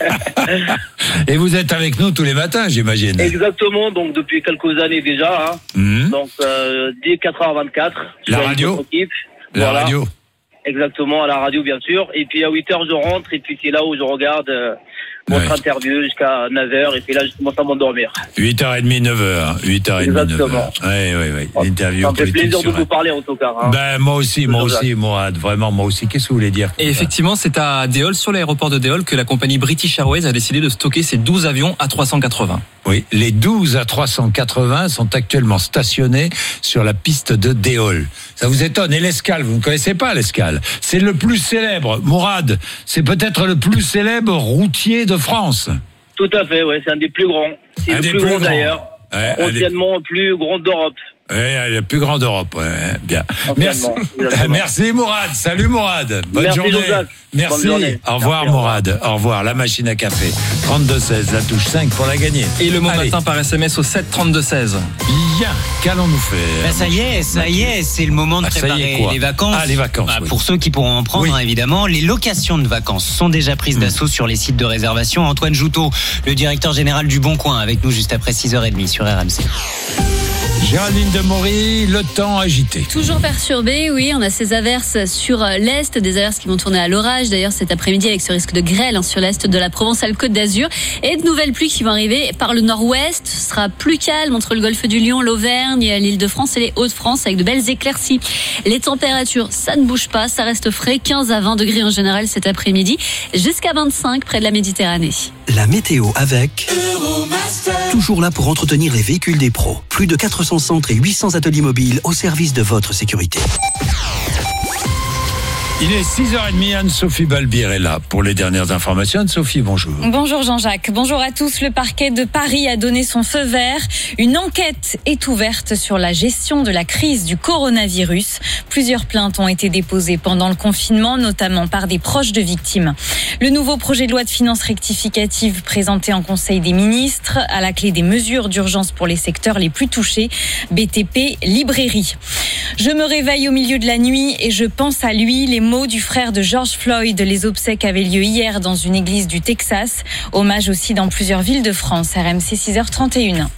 Et vous êtes avec nous tous les matins, j'imagine. Exactement, donc depuis quelques années déjà. Hein. Mmh. Donc, euh, dès quatre heures vingt-quatre. La radio La voilà. radio Exactement, à la radio, bien sûr. Et puis, à huit heures, je rentre, et puis c'est là où je regarde euh, votre ouais. interview jusqu'à neuf heures, et puis là, je commence à m'endormir. huit heures trente, neuf heures. huit heures trente, neuf heures. Oui, oui, oui. L'interview ça me fait plaisir de vous parler, en tout cas. Hein. Ben, moi aussi, moi aussi, Mourad. Vraiment, moi aussi. Qu'est-ce que vous voulez dire? Et effectivement, c'est à Déol, sur l'aéroport de Déol, que la compagnie British Airways a décidé de stocker ses douze avions A trois cent quatre-vingts. Oui, les douze A trois cent quatre-vingts sont actuellement stationnés sur la piste de Déol. Ça vous étonne? Et l'Escale, vous ne connaissez pas l'Escale? C'est le plus célèbre. Mourad, c'est peut-être le plus célèbre routier de France. Tout à fait, ouais, c'est un des plus grands. C'est un le plus, plus grand d'ailleurs. Ouais, anciennement le plus grand d'Europe. Oui, le plus grand d'Europe, ouais, bien. Merci. Merci Mourad. Salut Mourad. Bonne Merci journée. Joseph. Merci. Bonne journée. Au revoir Merci, Mourad. Au revoir. La machine à café. trente-deux seize, la touche cinq pour la gagner. Et le mot Allez. matin par S M S au sept trente-deux seize. Bien. Qu'allons-nous faire? Ben ça y est, ça y est, c'est le moment de ah, préparer est, les vacances. Ah, les vacances. Bah, oui. Pour ceux qui pourront en prendre, oui. hein, évidemment, les locations de vacances sont déjà prises mmh. d'assaut sur les sites de réservation. Antoine Joutot, le directeur général du Bon Coin, avec nous juste après six heures trente sur R M C. Géraldine Demory, le temps agité. Toujours perturbé, oui. On a ces averses sur l'Est, des averses qui vont tourner à l'orage. D'ailleurs, cet après-midi, avec ce risque de grêle hein, sur l'Est de la Provence-Alpes-Côte d'Azur. Et de nouvelles pluies qui vont arriver par le nord-ouest. Ce sera plus calme entre le golfe du Lion, l'Auvergne, l'Île-de-France et les Hauts-de-France avec de belles éclaircies. Les températures, ça ne bouge pas, ça reste frais. quinze à vingt degrés en général cet après-midi. Jusqu'à vingt-cinq près de la Méditerranée. La météo avec Euromaster. Toujours là pour entretenir les véhicules des pros. Plus de quatre cents centres et huit cents ateliers mobiles au service de votre sécurité. Il est six heures trente, Anne-Sophie Balbir est là pour les dernières informations. Anne-Sophie, bonjour. Bonjour Jean-Jacques, bonjour à tous. Le parquet de Paris a donné son feu vert. Une enquête est ouverte sur la gestion de la crise du coronavirus. Plusieurs plaintes ont été déposées pendant le confinement, notamment par des proches de victimes. Le nouveau projet de loi de finances rectificative présenté en Conseil des ministres, à la clé des mesures d'urgence pour les secteurs les plus touchés, B T P, librairie. Je me réveille au milieu de la nuit et je pense à lui, les mots du frère de George Floyd. Les obsèques avaient lieu hier dans une église du Texas. Hommage aussi dans plusieurs villes de France. R M C six heures trente et une.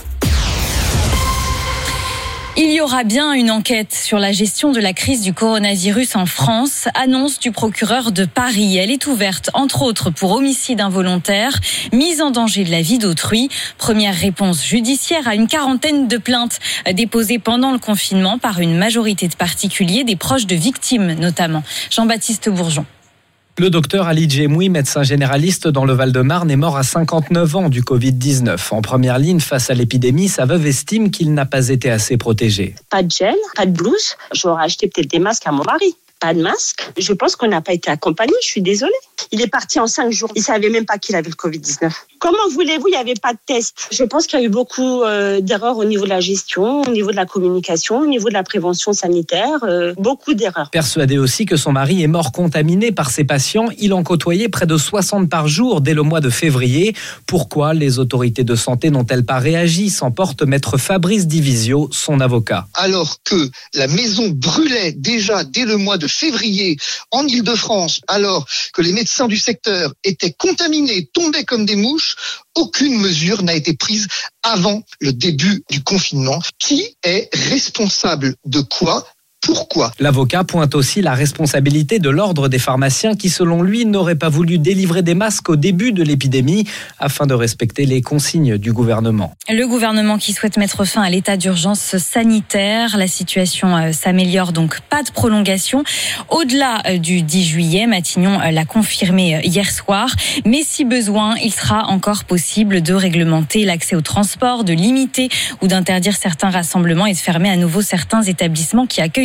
Il y aura bien une enquête sur la gestion de la crise du coronavirus en France, annonce du procureur de Paris. Elle est ouverte, entre autres, pour homicide involontaire, mise en danger de la vie d'autrui. Première réponse judiciaire à une quarantaine de plaintes déposées pendant le confinement par une majorité de particuliers, des proches de victimes notamment. Jean-Baptiste Bourgeon. Le docteur Ali Djemoui, médecin généraliste dans le Val-de-Marne, est mort à cinquante-neuf ans du covid dix-neuf. En première ligne face à l'épidémie, sa veuve estime qu'il n'a pas été assez protégé. Pas de gel, pas de blouse. J'aurais acheté peut-être des masques à mon mari. Pas de masque. Je pense qu'on n'a pas été accompagné. Je suis désolée. Il est parti en cinq jours. Il ne savait même pas qu'il avait le covid dix-neuf. Comment voulez-vous? Il n'y avait pas de test. Je pense qu'il y a eu beaucoup euh, d'erreurs au niveau de la gestion, au niveau de la communication, au niveau de la prévention sanitaire. Euh, beaucoup d'erreurs. Persuadé aussi que son mari est mort contaminé par ses patients, il en côtoyait près de soixante par jour dès le mois de février. Pourquoi les autorités de santé n'ont-elles pas réagi? S'emporte maître Fabrice Divisio, son avocat. Alors que la maison brûlait déjà dès le mois de février en Île-de-France, alors que les médecins du secteur étaient contaminés, tombaient comme des mouches, aucune mesure n'a été prise avant le début du confinement. Qui est responsable de quoi ? Pourquoi ? L'avocat pointe aussi la responsabilité de l'ordre des pharmaciens qui, selon lui, n'aurait pas voulu délivrer des masques au début de l'épidémie afin de respecter les consignes du gouvernement. Le gouvernement qui souhaite mettre fin à l'état d'urgence sanitaire. La situation s'améliore, donc pas de prolongation. Au-delà du dix juillet, Matignon l'a confirmé hier soir. Mais si besoin, il sera encore possible de réglementer l'accès au transport, de limiter ou d'interdire certains rassemblements et de fermer à nouveau certains établissements qui accueillent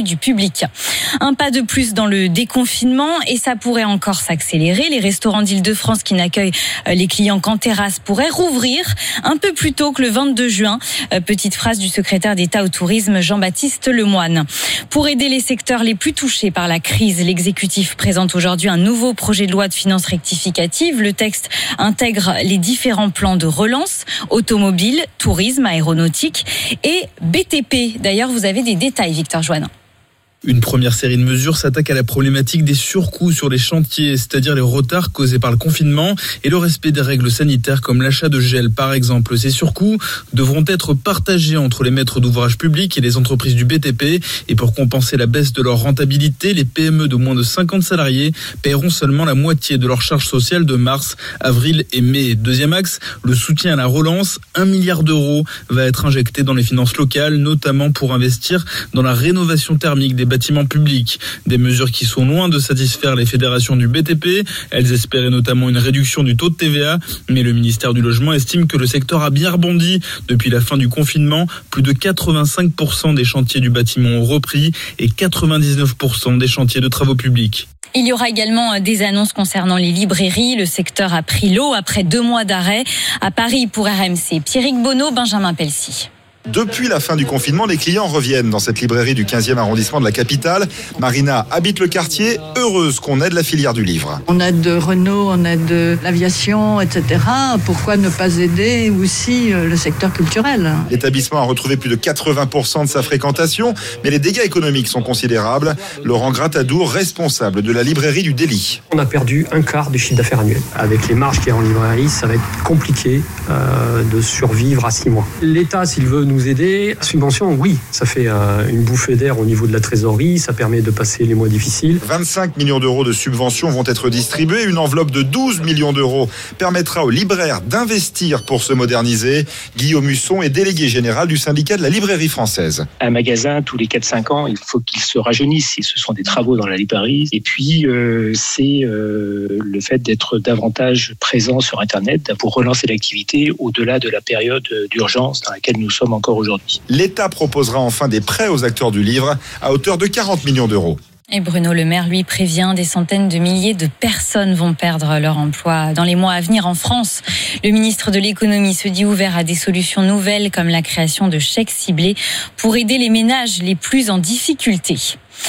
du public. Un pas de plus dans le déconfinement et ça pourrait encore s'accélérer. Les restaurants d'Île-de-France qui n'accueillent les clients qu'en terrasse pourraient rouvrir un peu plus tôt que le vingt-deux juin. Petite phrase du secrétaire d'État au tourisme Jean-Baptiste Lemoyne. Pour aider les secteurs les plus touchés par la crise, l'exécutif présente aujourd'hui un nouveau projet de loi de finances rectificative. Le texte intègre les différents plans de relance, automobile, tourisme, aéronautique et B T P. D'ailleurs, vous avez des détails, Victor Joannin. Une première série de mesures s'attaque à la problématique des surcoûts sur les chantiers, c'est-à-dire les retards causés par le confinement et le respect des règles sanitaires comme l'achat de gel par exemple. Ces surcoûts devront être partagés entre les maîtres d'ouvrage publics et les entreprises du B T P et pour compenser la baisse de leur rentabilité, les P M E de moins de cinquante salariés paieront seulement la moitié de leurs charges sociales de mars, avril et mai. Deuxième axe, le soutien à la relance. Un milliard d'euros va être injecté dans les finances locales, notamment pour investir dans la rénovation thermique des bâtiments publics. Des mesures qui sont loin de satisfaire les fédérations du B T P. Elles espéraient notamment une réduction du taux de T V A, mais le ministère du Logement estime que le secteur a bien rebondi. Depuis la fin du confinement, plus de quatre-vingt-cinq pour cent des chantiers du bâtiment ont repris et quatre-vingt-dix-neuf pour cent des chantiers de travaux publics. Il y aura également des annonces concernant les librairies. Le secteur a pris l'eau après deux mois d'arrêt. À Paris, pour R M C, Pierrick Bonneau, Benjamin Pelsi. Depuis la fin du confinement, les clients reviennent dans cette librairie du quinzième arrondissement de la capitale. Marina habite le quartier, heureuse qu'on aide la filière du livre. On aide de Renault, on aide de l'aviation, et cetera. Pourquoi ne pas aider aussi le secteur culturel ? L'établissement a retrouvé plus de quatre-vingts pour cent de sa fréquentation, mais les dégâts économiques sont considérables. Laurent Gratadour, responsable de la librairie du Délit. On a perdu un quart du chiffre d'affaires annuel. Avec les marges qu'il y a en librairie, ça va être compliqué euh, de survivre à six mois. L'État, s'il veut nous aider, subvention, oui, ça fait euh, une bouffée d'air au niveau de la trésorerie, ça permet de passer les mois difficiles. vingt-cinq millions d'euros de subventions vont être distribués. Une enveloppe de douze millions d'euros permettra aux libraires d'investir pour se moderniser. Guillaume Husson est délégué général du syndicat de la librairie française. Un magasin, tous les quatre cinq ans, il faut qu'il se rajeunisse. Ce sont des travaux dans la librairie. Et puis, euh, c'est euh, le fait d'être davantage présent sur Internet pour relancer l'activité au-delà de la période d'urgence dans laquelle nous sommes encore aujourd'hui. L'État proposera enfin des prêts aux acteurs du livre à hauteur de quarante millions d'euros. Et Bruno Le Maire, lui, prévient des centaines de milliers de personnes vont perdre leur emploi dans les mois à venir en France. Le ministre de l'économie se dit ouvert à des solutions nouvelles comme la création de chèques ciblés pour aider les ménages les plus en difficulté.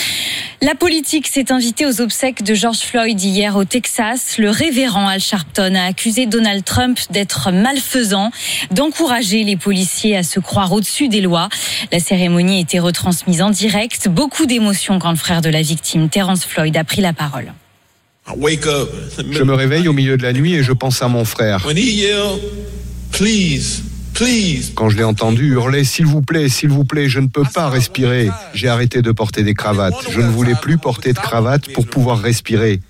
La politique s'est invitée aux obsèques de George Floyd hier au Texas. Le révérend Al Sharpton a accusé Donald Trump d'être malfaisant, d'encourager les policiers à se croire au-dessus des lois. La cérémonie a été retransmise en direct. Beaucoup d'émotions quand le frère de la victime, Terrence Floyd, a pris la parole. Je me réveille au milieu de la nuit et je pense à mon frère. Quand je l'ai entendu hurler « S'il vous plaît, s'il vous plaît, je ne peux pas respirer », j'ai arrêté de porter des cravates. Je ne voulais plus porter de cravate pour pouvoir respirer.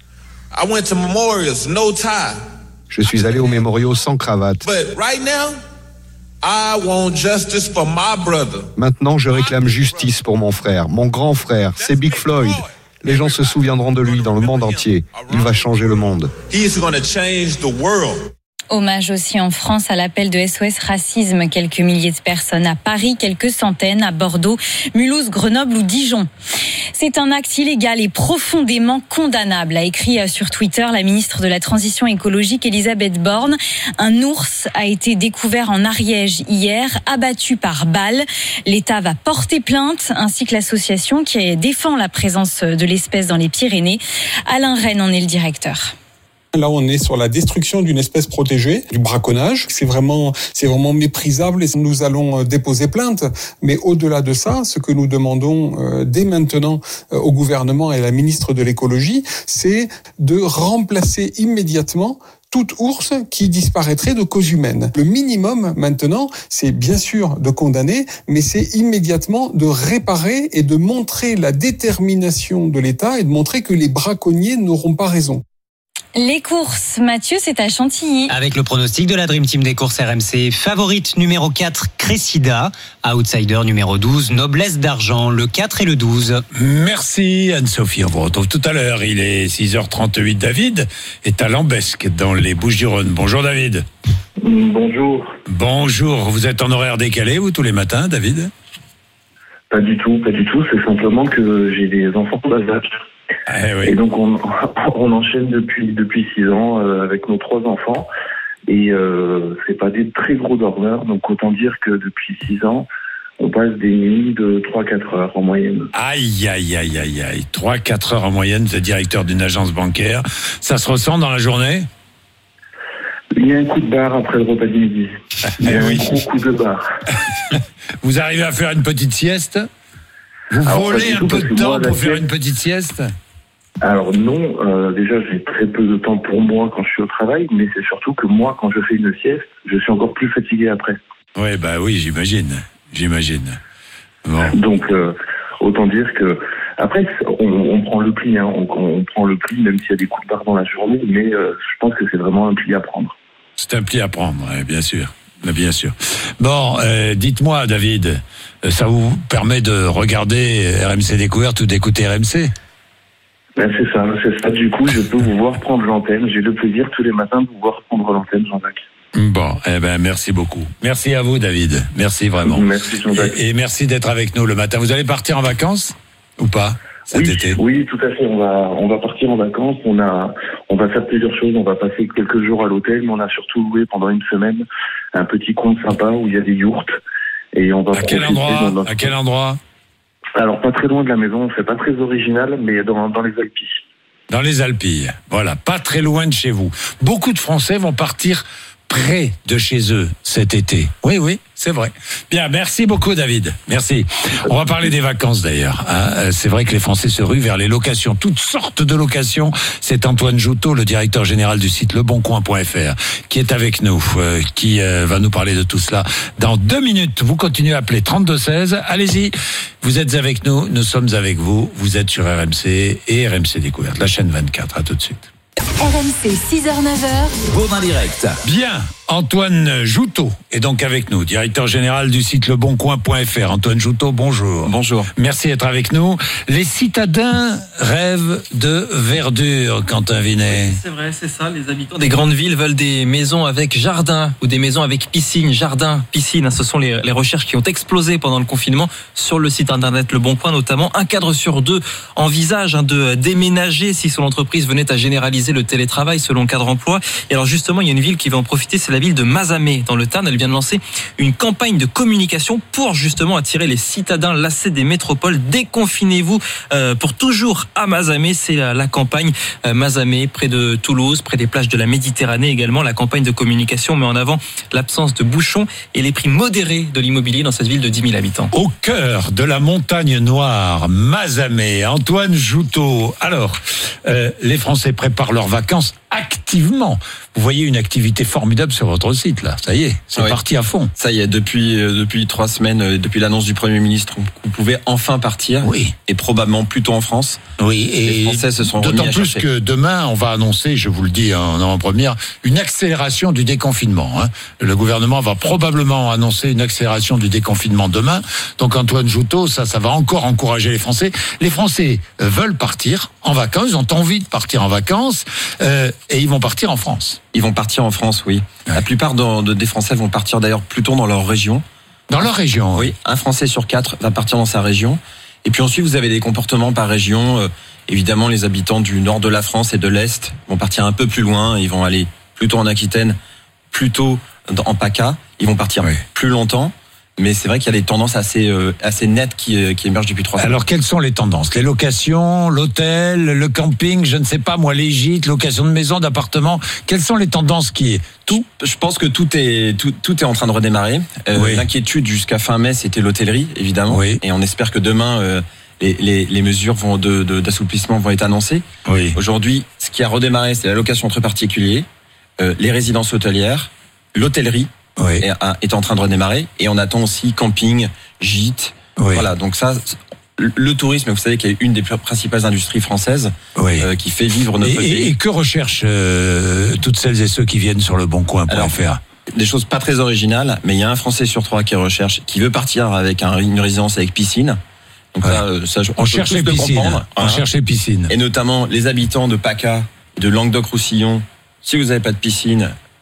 Je suis allé au mémorial sans cravate. Maintenant, je réclame justice pour mon frère, mon grand frère, c'est Big Floyd. Les gens se souviendront de lui dans le monde entier. Il va changer le monde. Hommage aussi en France à l'appel de S O S Racisme. Quelques milliers de personnes à Paris, quelques centaines à Bordeaux, Mulhouse, Grenoble ou Dijon. C'est un acte illégal et profondément condamnable, a écrit sur Twitter la ministre de la Transition écologique Elisabeth Borne. Un ours a été découvert en Ariège hier, abattu par balle. L'État va porter plainte, ainsi que l'association qui défend la présence de l'espèce dans les Pyrénées. Alain Rennes en est le directeur. Là, on est sur la destruction d'une espèce protégée, du braconnage. C'est vraiment, c'est vraiment méprisable et nous allons déposer plainte. Mais au-delà de ça, ce que nous demandons euh, dès maintenant euh, au gouvernement et à la ministre de l'écologie, c'est de remplacer immédiatement toute ours qui disparaîtrait de cause humaine. Le minimum maintenant, c'est bien sûr de condamner, mais c'est immédiatement de réparer et de montrer la détermination de l'État et de montrer que les braconniers n'auront pas raison. Les courses, Mathieu, c'est à Chantilly. Avec le pronostic de la Dream Team des courses R M C. Favorite numéro quatre, Cressida. Outsider numéro douze, Noblesse d'Argent. Le quatre et le douze. Merci Anne-Sophie. On vous retrouve tout à l'heure. Il est six heures trente-huit. David est à Lambesque, dans les Bouches-du-Rhône. Bonjour David. Bonjour. Bonjour. Vous êtes en horaire décalé, vous, tous les matins, David ? Pas du tout, pas du tout. C'est simplement que j'ai des enfants bas âge. Eh oui. Et donc on, on enchaîne depuis depuis six ans euh, avec nos trois enfants. Et euh, c'est pas des très gros dormeurs. Donc autant dire que depuis six ans, on passe des nuits de trois à quatre heures en moyenne. Aïe, aïe, aïe, aïe, aïe. trois à quatre heures en moyenne, vous êtes directeur d'une agence bancaire. Ça se ressent dans la journée ? Il y a un coup de barre après le repas du midi. Il y a Eh oui. un gros coup de barre. Vous arrivez à faire une petite sieste ? Vous Alors, volez pas du un tout, peu parce de que temps moi, la pour faire sieste- une petite sieste ? Alors non, euh, déjà j'ai très peu de temps pour moi quand je suis au travail, mais c'est surtout que moi quand je fais une sieste, je suis encore plus fatigué après. Ouais, bah oui, j'imagine. J'imagine. Bon. Donc euh, autant dire que après on, on prend le pli, hein, on, on prend le pli même s'il y a des coups de barre dans la journée, mais euh, je pense que c'est vraiment un pli à prendre. C'est un pli à prendre, ouais, bien sûr. Bien sûr. Bon, euh, dites-moi, David, euh, ça vous permet de regarder R M C Découverte ou d'écouter R M C ? Ben, c'est ça, c'est ça. Du coup, je peux vous voir prendre l'antenne. J'ai le plaisir tous les matins de vous voir prendre l'antenne, Jean-Jacques. Bon, eh ben merci beaucoup. Merci à vous, David. Merci vraiment. Merci, Jean-Jacques. Et, et merci d'être avec nous le matin. Vous allez partir en vacances ou pas cet Oui, été ? oui, tout à fait. On va, on va partir en vacances. On a, on va faire plusieurs choses. On va passer quelques jours à l'hôtel, mais on a surtout loué pendant une semaine un petit coin sympa où il y a des yourtes. Et on va À quel profiter endroit dans notre- À quel endroit Alors, pas très loin de la maison. C'est pas très original, mais dans, dans les Alpes. Dans les Alpilles. Voilà, pas très loin de chez vous. Beaucoup de Français vont partir près de chez eux cet été. Oui, oui, c'est vrai. Bien, merci beaucoup, David. Merci. On va parler des vacances d'ailleurs. Hein. C'est vrai que les Français se ruent vers les locations, toutes sortes de locations. C'est Antoine Joutot, le directeur général du site leboncoin point f r, qui est avec nous, euh, qui euh, va nous parler de tout cela dans deux minutes. Vous continuez à appeler trente-deux seize. Allez-y. Vous êtes avec nous, nous sommes avec vous. Vous êtes sur R M C et R M C Découverte, la chaîne vingt-quatre. À tout de suite. R M C six heures neuf heures. Baudin Direct. Bien, Antoine Joutot est donc avec nous, directeur général du site leboncoin point f r. Antoine Joutot, bonjour. Bonjour. Merci d'être avec nous. Les citadins rêvent de verdure, Quentin Vinet. C'est vrai, c'est ça. Les habitants des grandes villes veulent des maisons avec jardin ou des maisons avec piscine, jardin, piscine. Ce sont les, les recherches qui ont explosé pendant le confinement sur le site internet Le Bon Coin notamment. Un cadre sur deux envisage hein, de déménager si son entreprise venait à généraliser le télétravail selon Cadre Emploi. Et alors justement, il y a une ville qui va en profiter, c'est la ville de Mazamet dans le Tarn. Elle vient de lancer une campagne de communication pour justement attirer les citadins lassés des métropoles. Déconfinez-vous euh, pour toujours à Mazamet. C'est la, la campagne euh, Mazamet, près de Toulouse, près des plages de la Méditerranée également. La campagne de communication met en avant l'absence de bouchons et les prix modérés de l'immobilier dans cette ville de dix mille habitants. Au cœur de la montagne noire, Mazamet, Antoine Joutot. Alors, euh, les Français préparent leurs vacances activement. Vous voyez une activité formidable sur votre site, là. Ça y est, c'est Oui. parti à fond. Ça y est, depuis euh, depuis trois semaines, euh, depuis l'annonce du Premier ministre, vous pouvez enfin partir. Oui. Et probablement plutôt en France. Oui, et les Français se sont d'autant remis à plus chercher. que demain, on va annoncer, je vous le dis en avant-première, une accélération du déconfinement. Hein. Le gouvernement va probablement annoncer une accélération du déconfinement demain. Donc Antoine Joutot, ça, ça va encore encourager les Français. Les Français euh, veulent partir en vacances, ils ont envie de partir en vacances, euh, et ils vont partir en France. Ils vont partir en France, oui. Ouais. La plupart de, de, des Français vont partir d'ailleurs plutôt dans leur région. Dans leur région. Oui, un Français sur quatre va partir dans sa région. Et puis ensuite, vous avez des comportements par région. Euh, évidemment, les habitants du nord de la France et de l'Est vont partir un peu plus loin. Ils vont aller plutôt en Aquitaine, plutôt en PACA. Ils vont partir oui. plus longtemps. Mais c'est vrai qu'il y a des tendances assez euh, assez nettes qui, qui émergent depuis trois ans. Alors, quelles sont les tendances ? Les locations, l'hôtel, le camping, je ne sais pas, moi, les gîtes, location de maisons, d'appartements. Quelles sont les tendances qui... Tout, je pense que tout est tout, tout est en train de redémarrer. Euh, oui. L'inquiétude jusqu'à fin mai, c'était l'hôtellerie, évidemment. Oui. Et on espère que demain, euh, les, les, les mesures vont de, de, d'assouplissement vont être annoncées. Oui. Aujourd'hui, ce qui a redémarré, c'est la location entre particuliers, euh, les résidences hôtelières, l'hôtellerie. Oui. Est en train de redémarrer et on attend aussi camping, gîte. Oui. Voilà, donc ça, le tourisme, vous savez qu'il y a une des principales industries françaises oui. euh, qui fait vivre notre et, pays. Et que recherchent euh, toutes celles et ceux qui viennent sur le bon coin point f r ? Des choses pas très originales, mais il y a un Français sur trois qui recherche, qui veut partir avec un, une résidence avec piscine. Donc ouais. ça, ça, on, on cherche les piscines. On voilà. cherche les piscines. Et notamment les habitants de PACA, de Languedoc-Roussillon. Si vous n'avez pas de piscine,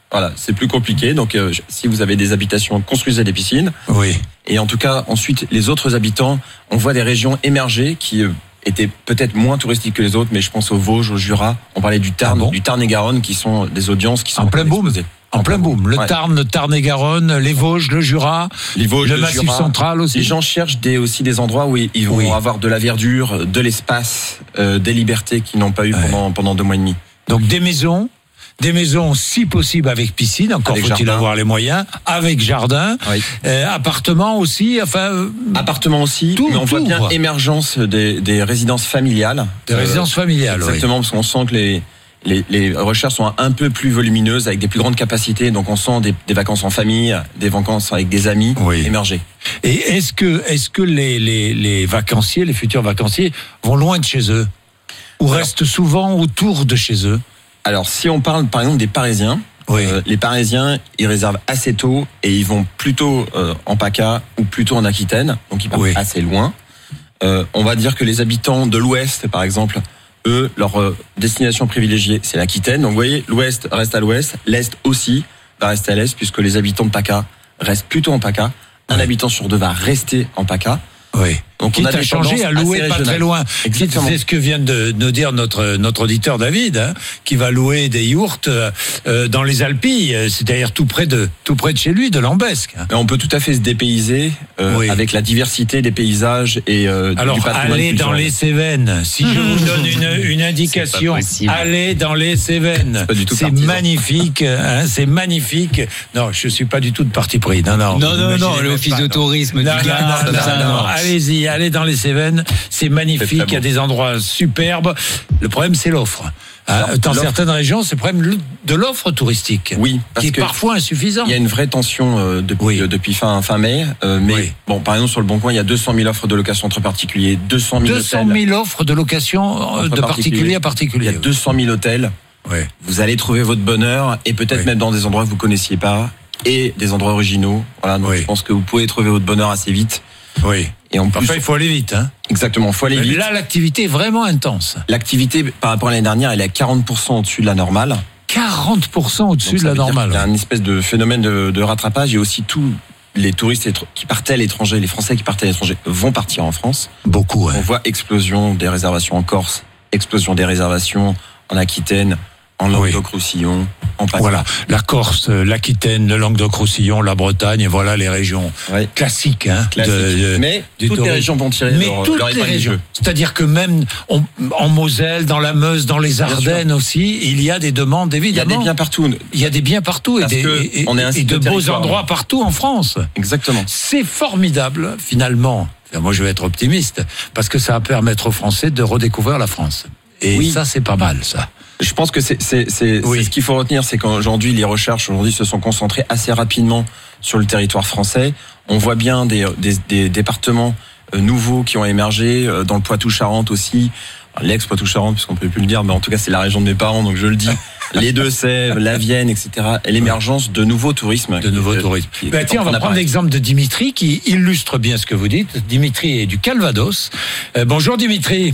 Voilà, c'est plus compliqué. Donc, euh, si vous avez des habitations, construisez des piscines. Oui. Et en tout cas, ensuite, les autres habitants, on voit des régions émerger qui euh, étaient peut-être moins touristiques que les autres, mais je pense aux Vosges, au Jura. On parlait du Tarn, ah bon du Tarn et Garonne, qui sont des audiences qui sont en plein boom. En plein boom. Le ouais. Tarn, le Tarn et Garonne, les Vosges, le Jura, les Vosges, le, le Massif Jura. central aussi. Les gens cherchent des, aussi des endroits où ils vont oui. avoir de la verdure, de l'espace, euh, des libertés qu'ils n'ont pas eu ouais. pendant, pendant deux mois et demi. Donc des maisons. Des maisons, si possible, avec piscine, encore avec faut-il jardin. avoir les moyens, avec jardin, oui. euh, appartements aussi, enfin... Euh, appartements aussi, tout, mais on tout, voit bien quoi. émergence des, des résidences familiales. Des euh, résidences familiales, exactement, oui. parce qu'on sent que les, les, les recherches sont un peu plus volumineuses, avec des plus grandes capacités, donc on sent des, des vacances en famille, des vacances avec des amis oui. émerger. Et est-ce que, est-ce que les, les, les vacanciers, les futurs vacanciers, vont loin de chez eux, ou Alors, restent souvent autour de chez eux? Alors, si on parle par exemple des Parisiens, oui. euh, les Parisiens, ils réservent assez tôt et ils vont plutôt euh, en PACA ou plutôt en Aquitaine, donc ils partent oui. assez loin. Euh, on va dire que les habitants de l'Ouest, par exemple, eux, leur euh, destination privilégiée, c'est l'Aquitaine. Donc, vous voyez, l'Ouest reste à l'Ouest, l'Est aussi va rester à l'Est, puisque les habitants de PACA restent plutôt en PACA. Un oui. habitant sur deux va rester en PACA. Oui. Donc quitte on a à changer, à louer pas très loin. Exactement. C'est ce que vient de nous dire notre notre auditeur David, hein, qui va louer des yourtes euh, dans les Alpilles, c'est-à-dire tout près de tout près de chez lui, de Lambesc. Mais on peut tout à fait se dépayser euh, oui. avec la diversité des paysages et euh, Alors, du patrimoine allez culturel. dans les Cévennes. Si je vous donne une une indication, allez dans les Cévennes. C'est, c'est magnifique, hein, c'est magnifique. Non, je suis pas du tout de parti pris. Non, non. Non, non, non. L'office de tourisme du Gard, non, non, non, non. Allez-y. Allez dans les Cévennes, c'est magnifique, il y a des endroits superbes. Le problème, c'est l'offre. Alors, dans l'offre. Certaines régions, c'est le problème de l'offre touristique, oui, qui est parfois insuffisant. Il y a une vraie tension euh, depuis, oui. euh, depuis fin, fin mai. Euh, mais oui. bon, par exemple, sur le Bon Coin, il y a deux cent mille offres de location entre particuliers, deux cent mille deux cent mille offres de location de particulier à particulier. Il y a deux cent mille hôtels. Oui. Vous allez trouver votre bonheur et peut-être oui. même dans des endroits que vous connaissiez pas et des endroits originaux. Voilà, donc oui. je pense que vous pouvez trouver votre bonheur assez vite. Oui. Et en plus, enfin, il faut aller vite, hein. Exactement, il faut aller vite. Là, l'activité est vraiment intense. L'activité, par rapport à l'année dernière, elle est à quarante pour cent au-dessus de la normale. quarante pour cent au-dessus Donc, de la normale. Il y a une espèce de phénomène de, de rattrapage. Il y a aussi tous les touristes qui partaient à l'étranger, les Français qui partaient à l'étranger vont partir en France. Beaucoup, ouais. On voit explosion des réservations en Corse, explosion des réservations en Aquitaine, en Languedoc-Roussillon, en PACA. Voilà, la Corse, l'Aquitaine, le Languedoc-Roussillon, la Bretagne, voilà les régions ouais. classiques. Hein, Classique. de, de, Mais toutes tourisme. les régions vont tirer Mais leur, toutes leur les régions. C'est-à-dire que même on, en Moselle, dans la Meuse, dans les Ardennes aussi, il y a des demandes évidemment. Il y a des biens partout. Il y a des biens partout et, des, et, on est et de beaux territoire. endroits partout en France. Exactement. C'est formidable finalement. Moi je vais être optimiste parce que ça va permettre aux Français de redécouvrir la France. Et oui. ça c'est pas mal ça. Je pense que c'est, c'est, c'est, oui. c'est ce qu'il faut retenir, c'est qu'aujourd'hui, les recherches aujourd'hui se sont concentrées assez rapidement sur le territoire français. On voit bien des, des, des départements nouveaux qui ont émergé, dans le Poitou-Charentes aussi, l'ex-Poitou-Charentes, puisqu'on ne peut plus le dire, mais en tout cas, c'est la région de mes parents, donc je le dis. Les Deux-Sèvres, la Vienne, et cetera. Et l'émergence de nouveaux tourismes. De nouveaux tourismes. Ben, tiens, on va prendre l'exemple de Dimitri, qui illustre bien ce que vous dites. Dimitri est du Calvados. Euh, bonjour Dimitri.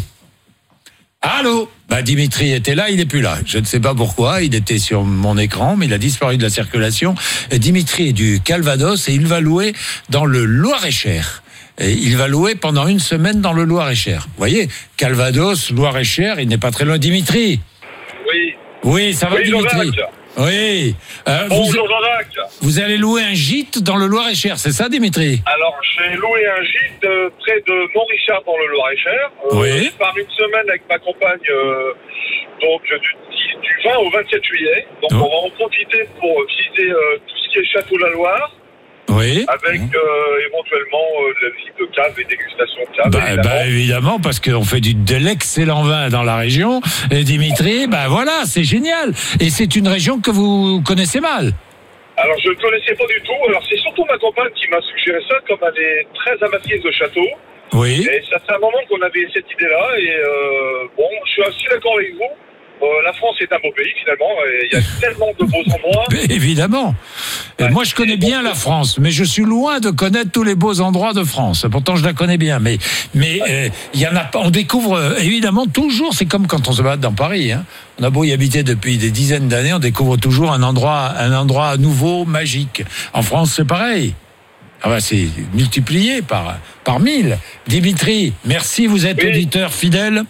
Allô? Bah, Dimitri était là, il n'est plus là. Je ne sais pas pourquoi, il était sur mon écran, mais il a disparu de la circulation. Et Dimitri est du Calvados et il va louer dans le Loir-et-Cher. Et il va louer pendant une semaine dans le Loir-et-Cher. Vous voyez, Calvados, Loir-et-Cher, il n'est pas très loin. Dimitri? Oui. Oui, ça va, oui, Dimitri? Oui. Euh, Bonjour, vous, Jean-Jacques. Vous allez louer un gîte dans le Loir-et-Cher, c'est ça, Dimitri? Alors, j'ai loué un gîte euh, près de Montrichard dans le Loir-et-Cher. Euh, oui. Je pars une semaine avec ma compagne, euh, donc du, du vingt au vingt-sept juillet. Donc, oh. on va en profiter pour visiter euh, tout ce qui est Château la Loire. Oui. Avec euh, éventuellement euh, la visite de cave et dégustation de cave. Bah évidemment, bah, évidemment parce qu'on fait du, de l'excellent vin dans la région. Et Dimitri, bah voilà, c'est génial. Et c'est une région que vous connaissez mal. Alors je ne connaissais pas du tout. Alors c'est surtout ma compagne qui m'a suggéré ça, comme elle est très amatrice de château. Oui. Et ça fait un moment qu'on avait cette idée-là. Et euh, bon, je suis assez d'accord avec vous. Euh, la France est un beau pays finalement, et il y a tellement de beaux endroits. Mais évidemment. Ouais. Moi je connais bien la France, mais je suis loin de connaître tous les beaux endroits de France. Pourtant je la connais bien, mais mais il euh, y en a pas. On découvre euh, évidemment toujours. C'est comme quand on se balade dans Paris. Hein. On a beau y habiter depuis des dizaines d'années, on découvre toujours un endroit un endroit nouveau, magique. En France c'est pareil. Ah bah c'est multiplié par par mille. Dimitri, merci. Vous êtes oui. auditeur fidèle.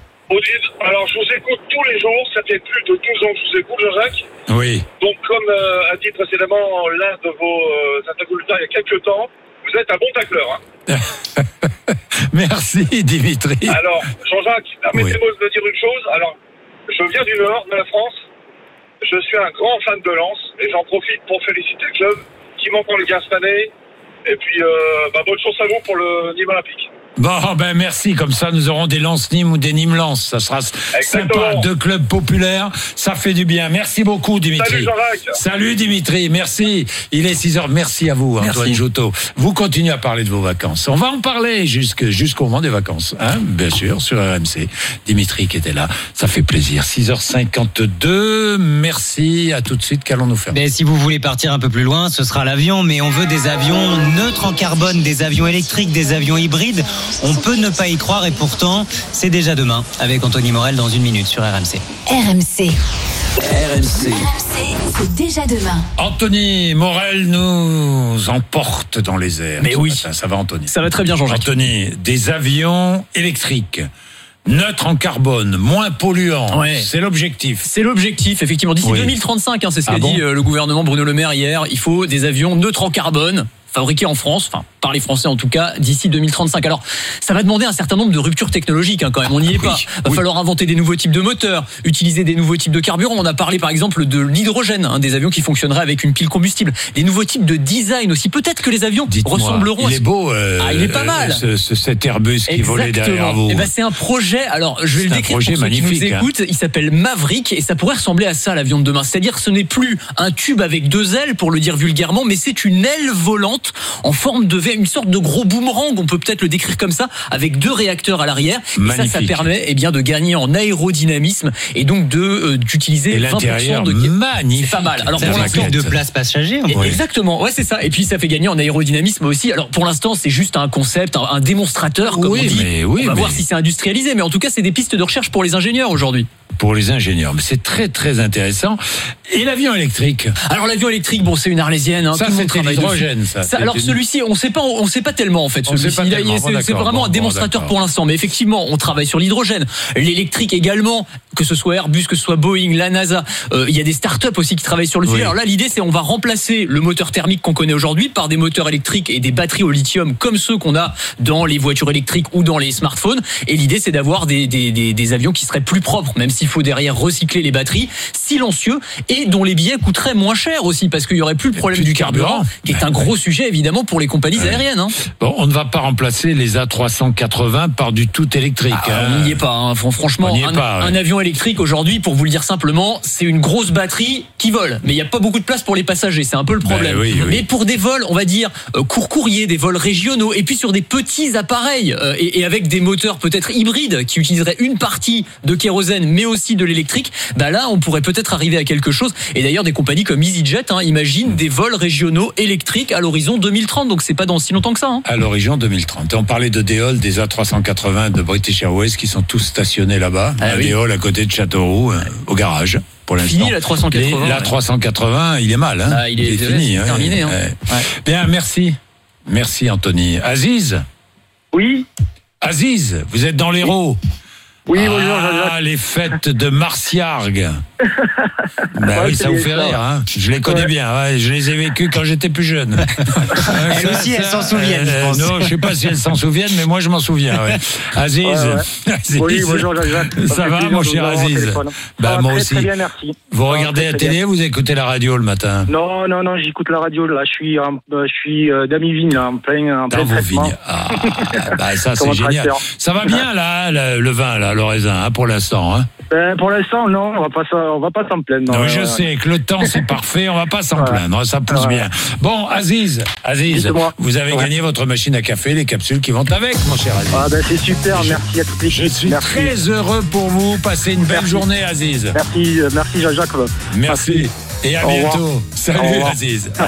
Alors, je vous écoute tous les jours. Ça fait plus de douze ans que je vous écoute, Jacques. Oui. Donc, comme euh, a dit précédemment l'un de vos euh, interlocuteurs il y a quelques temps, vous êtes un bon tacleur. Hein. Merci, Dimitri. Alors, Jean-Jacques, permettez-moi oui. de dire une chose. Alors, je viens du Nord, de la France. Je suis un grand fan de Lens. Et j'en profite pour féliciter le club qui m'entend les gars cette année. Et puis, euh, bah, bonne chance à vous pour le Nîmes Olympique. Bon, ben merci. Comme ça, nous aurons des Lens-Nîmes ou des Nîmes-Lens. Ça sera Exactement. Sympa. Deux clubs populaires. Ça fait du bien. Merci beaucoup, Dimitri. Salut, Jean-Jacques. Salut, Dimitri. Merci. Il est six heures. Merci à vous, Antoine merci. Joutot. Vous continuez à parler de vos vacances. On va en parler jusque, jusqu'au moment des vacances. Hein, bien sûr, sur R M C. Dimitri qui était là. Ça fait plaisir. six heures cinquante-deux. Merci. À tout de suite. Qu'allons-nous faire? Mais si vous voulez partir un peu plus loin, ce sera l'avion. Mais on veut des avions neutres en carbone, des avions électriques, des avions hybrides. On peut ne pas y croire et pourtant, c'est déjà demain avec Anthony Morel dans une minute sur R M C. R M C. R M C. R M C, c'est déjà demain. Anthony Morel nous emporte dans les airs. Mais oui. Matin. Ça va, Anthony? Ça va très bien, Jean-Jacques. Anthony, des avions électriques. Neutre en carbone, moins polluant, ouais. c'est l'objectif. C'est l'objectif, effectivement. D'ici oui. deux mille trente-cinq, hein, c'est ce qu'a ah bon dit euh, le gouvernement Bruno Le Maire hier. Il faut des avions neutres en carbone, fabriqués en France, enfin par les Français en tout cas, d'ici deux mille trente-cinq. Alors, ça va demander un certain nombre de ruptures technologiques hein, quand même. On n'y est oui, pas. Va oui. falloir inventer des nouveaux types de moteurs, utiliser des nouveaux types de carburants. On a parlé par exemple de l'hydrogène, hein, des avions qui fonctionneraient avec une pile combustible. Des nouveaux types de design aussi. Peut-être que les avions Dites-moi, ressembleront. Il est beau. Euh, ah, il est pas mal. Ce, ce, cet Airbus qui Exactement. volait derrière vous. Eh ben, c'est un projet. Alors, je vais c'est le décrire pour ceux qui nous écoutent. Hein. Il s'appelle Maverick et ça pourrait ressembler à ça, l'avion de demain. C'est-à-dire, ce n'est plus un tube avec deux ailes, pour le dire vulgairement, mais c'est une aile volante en forme de V, une sorte de gros boomerang, on peut peut-être le décrire comme ça, avec deux réacteurs à l'arrière. Magnifique. Et ça, ça permet eh bien, de gagner en aérodynamisme et donc de euh, d'utiliser et vingt pour cent de... Magnifique. C'est pas mal. Alors, ça pour l'instant, de place passager. Et, exactement, ouais, c'est ça. Et puis, ça fait gagner en aérodynamisme aussi. Alors, pour l'instant, c'est juste un concept, un, un démonstrateur, comme oui, on dit. Mais, oui, on va mais... voir si c'est industrialisé. Mais en tout cas, c'est des pistes de recherche pour les ingénieurs aujourd'hui. Pour les ingénieurs, mais c'est très très intéressant. Et l'avion électrique? Alors l'avion électrique, bon, c'est une arlésienne. Hein, ça, tout c'est l'hydrogène, ça. ça alors une... celui-ci, on sait pas, on sait pas tellement en fait. On sait pas tellement. C'est, bon, c'est vraiment bon, un démonstrateur bon, pour l'instant, mais effectivement, on travaille sur l'hydrogène, l'électrique également, que ce soit Airbus, que ce soit Boeing, la NASA. Euh, il y a des startups aussi qui travaillent sur le sujet. Oui. Alors là, l'idée, c'est on va remplacer le moteur thermique qu'on connaît aujourd'hui par des moteurs électriques et des batteries au lithium comme ceux qu'on a dans les voitures électriques ou dans les smartphones. Et l'idée, c'est d'avoir des des des, des avions qui seraient plus propres, même s'il faut derrière recycler les batteries, silencieux et dont les billets coûteraient moins cher aussi parce qu'il y aurait plus le problème plus du carburant, carburant qui est un gros sujet évidemment pour les compagnies ouais. aériennes. Hein. Bon, on ne va pas remplacer les A trois cent quatre-vingts par du tout électrique. Ah, hein. On n'y est pas. Hein. Franchement, un, pas, ouais. un avion électrique aujourd'hui, pour vous le dire simplement, c'est une grosse batterie qui vole, mais il n'y a pas beaucoup de place pour les passagers. C'est un peu le problème. Ben oui, oui. Mais pour des vols, on va dire euh, court courrier, des vols régionaux, et puis sur des petits appareils euh, et, et avec des moteurs peut-être hybrides qui utiliseraient une partie de kérosène, mais aussi de l'électrique. Bah là, on pourrait peut-être arriver à quelque chose. Et d'ailleurs, des compagnies comme EasyJet hein, imaginent des vols régionaux électriques à l'horizon deux mille trente. Donc, c'est pas dans si longtemps que ça. Hein. À l'horizon deux mille trente. Et on parlait de Déol, des A trois cent quatre-vingts de British Airways qui sont tous stationnés là-bas. Ah, à oui. Déol, à côté de Châteauroux, euh, au garage. Pour l'instant. Fini la trois cent quatre-vingts. La ouais. trois cent quatre-vingts, il est mal. Hein. Ah, il, est, il est fini. C'est terminé. Ouais. Hein. Ouais. Bien, merci. Merci, Anthony. Aziz? Oui. Aziz, vous êtes dans l'Hérault? Oui, bonjour, ah, les fêtes de Marciargues. Ben ouais, oui, ça vous fait rire, hein. Je les connais ouais. bien, ouais. Je les ai vécues quand j'étais plus jeune. Elles aussi, elles s'en souviennent, euh, je pense. Non, je sais pas si elles s'en souviennent, mais moi je m'en souviens, ouais. Aziz. Ouais, ouais. Aziz. Oui, bonjour, Jacques. Ça va, mon cher Aziz? Bah, ah, moi très, aussi. Très bien, merci. Vous ah, regardez très, la télé, vous écoutez la radio le matin? Non, non, non, j'écoute la radio, là. Je suis, en, je suis euh, d'Amivigne, là, en plein, en plein traitement. Ah, bah, ça, c'est génial. Ça va bien, là, le, le vin, là? là, le raisin, hein, pour l'instant. Hein. Ben, pour l'instant, non, on va pas, on va pas s'en plaindre. Non, non, je ouais, sais ouais. que le temps c'est parfait, on va pas s'en Voilà. plaindre, ça pousse Ouais. bien. Bon, Aziz, Aziz, Dites-moi. vous avez Ouais. gagné votre machine à café, les capsules qui vont avec, mon cher Aziz. Ah ben c'est super, merci à toute l'équipe. Je suis merci. très heureux pour vous. Passez une belle Merci. journée, Aziz. Merci, euh, merci Jean-Jacques. Merci. Et à Au revoir. bientôt. Salut, Au revoir. Aziz.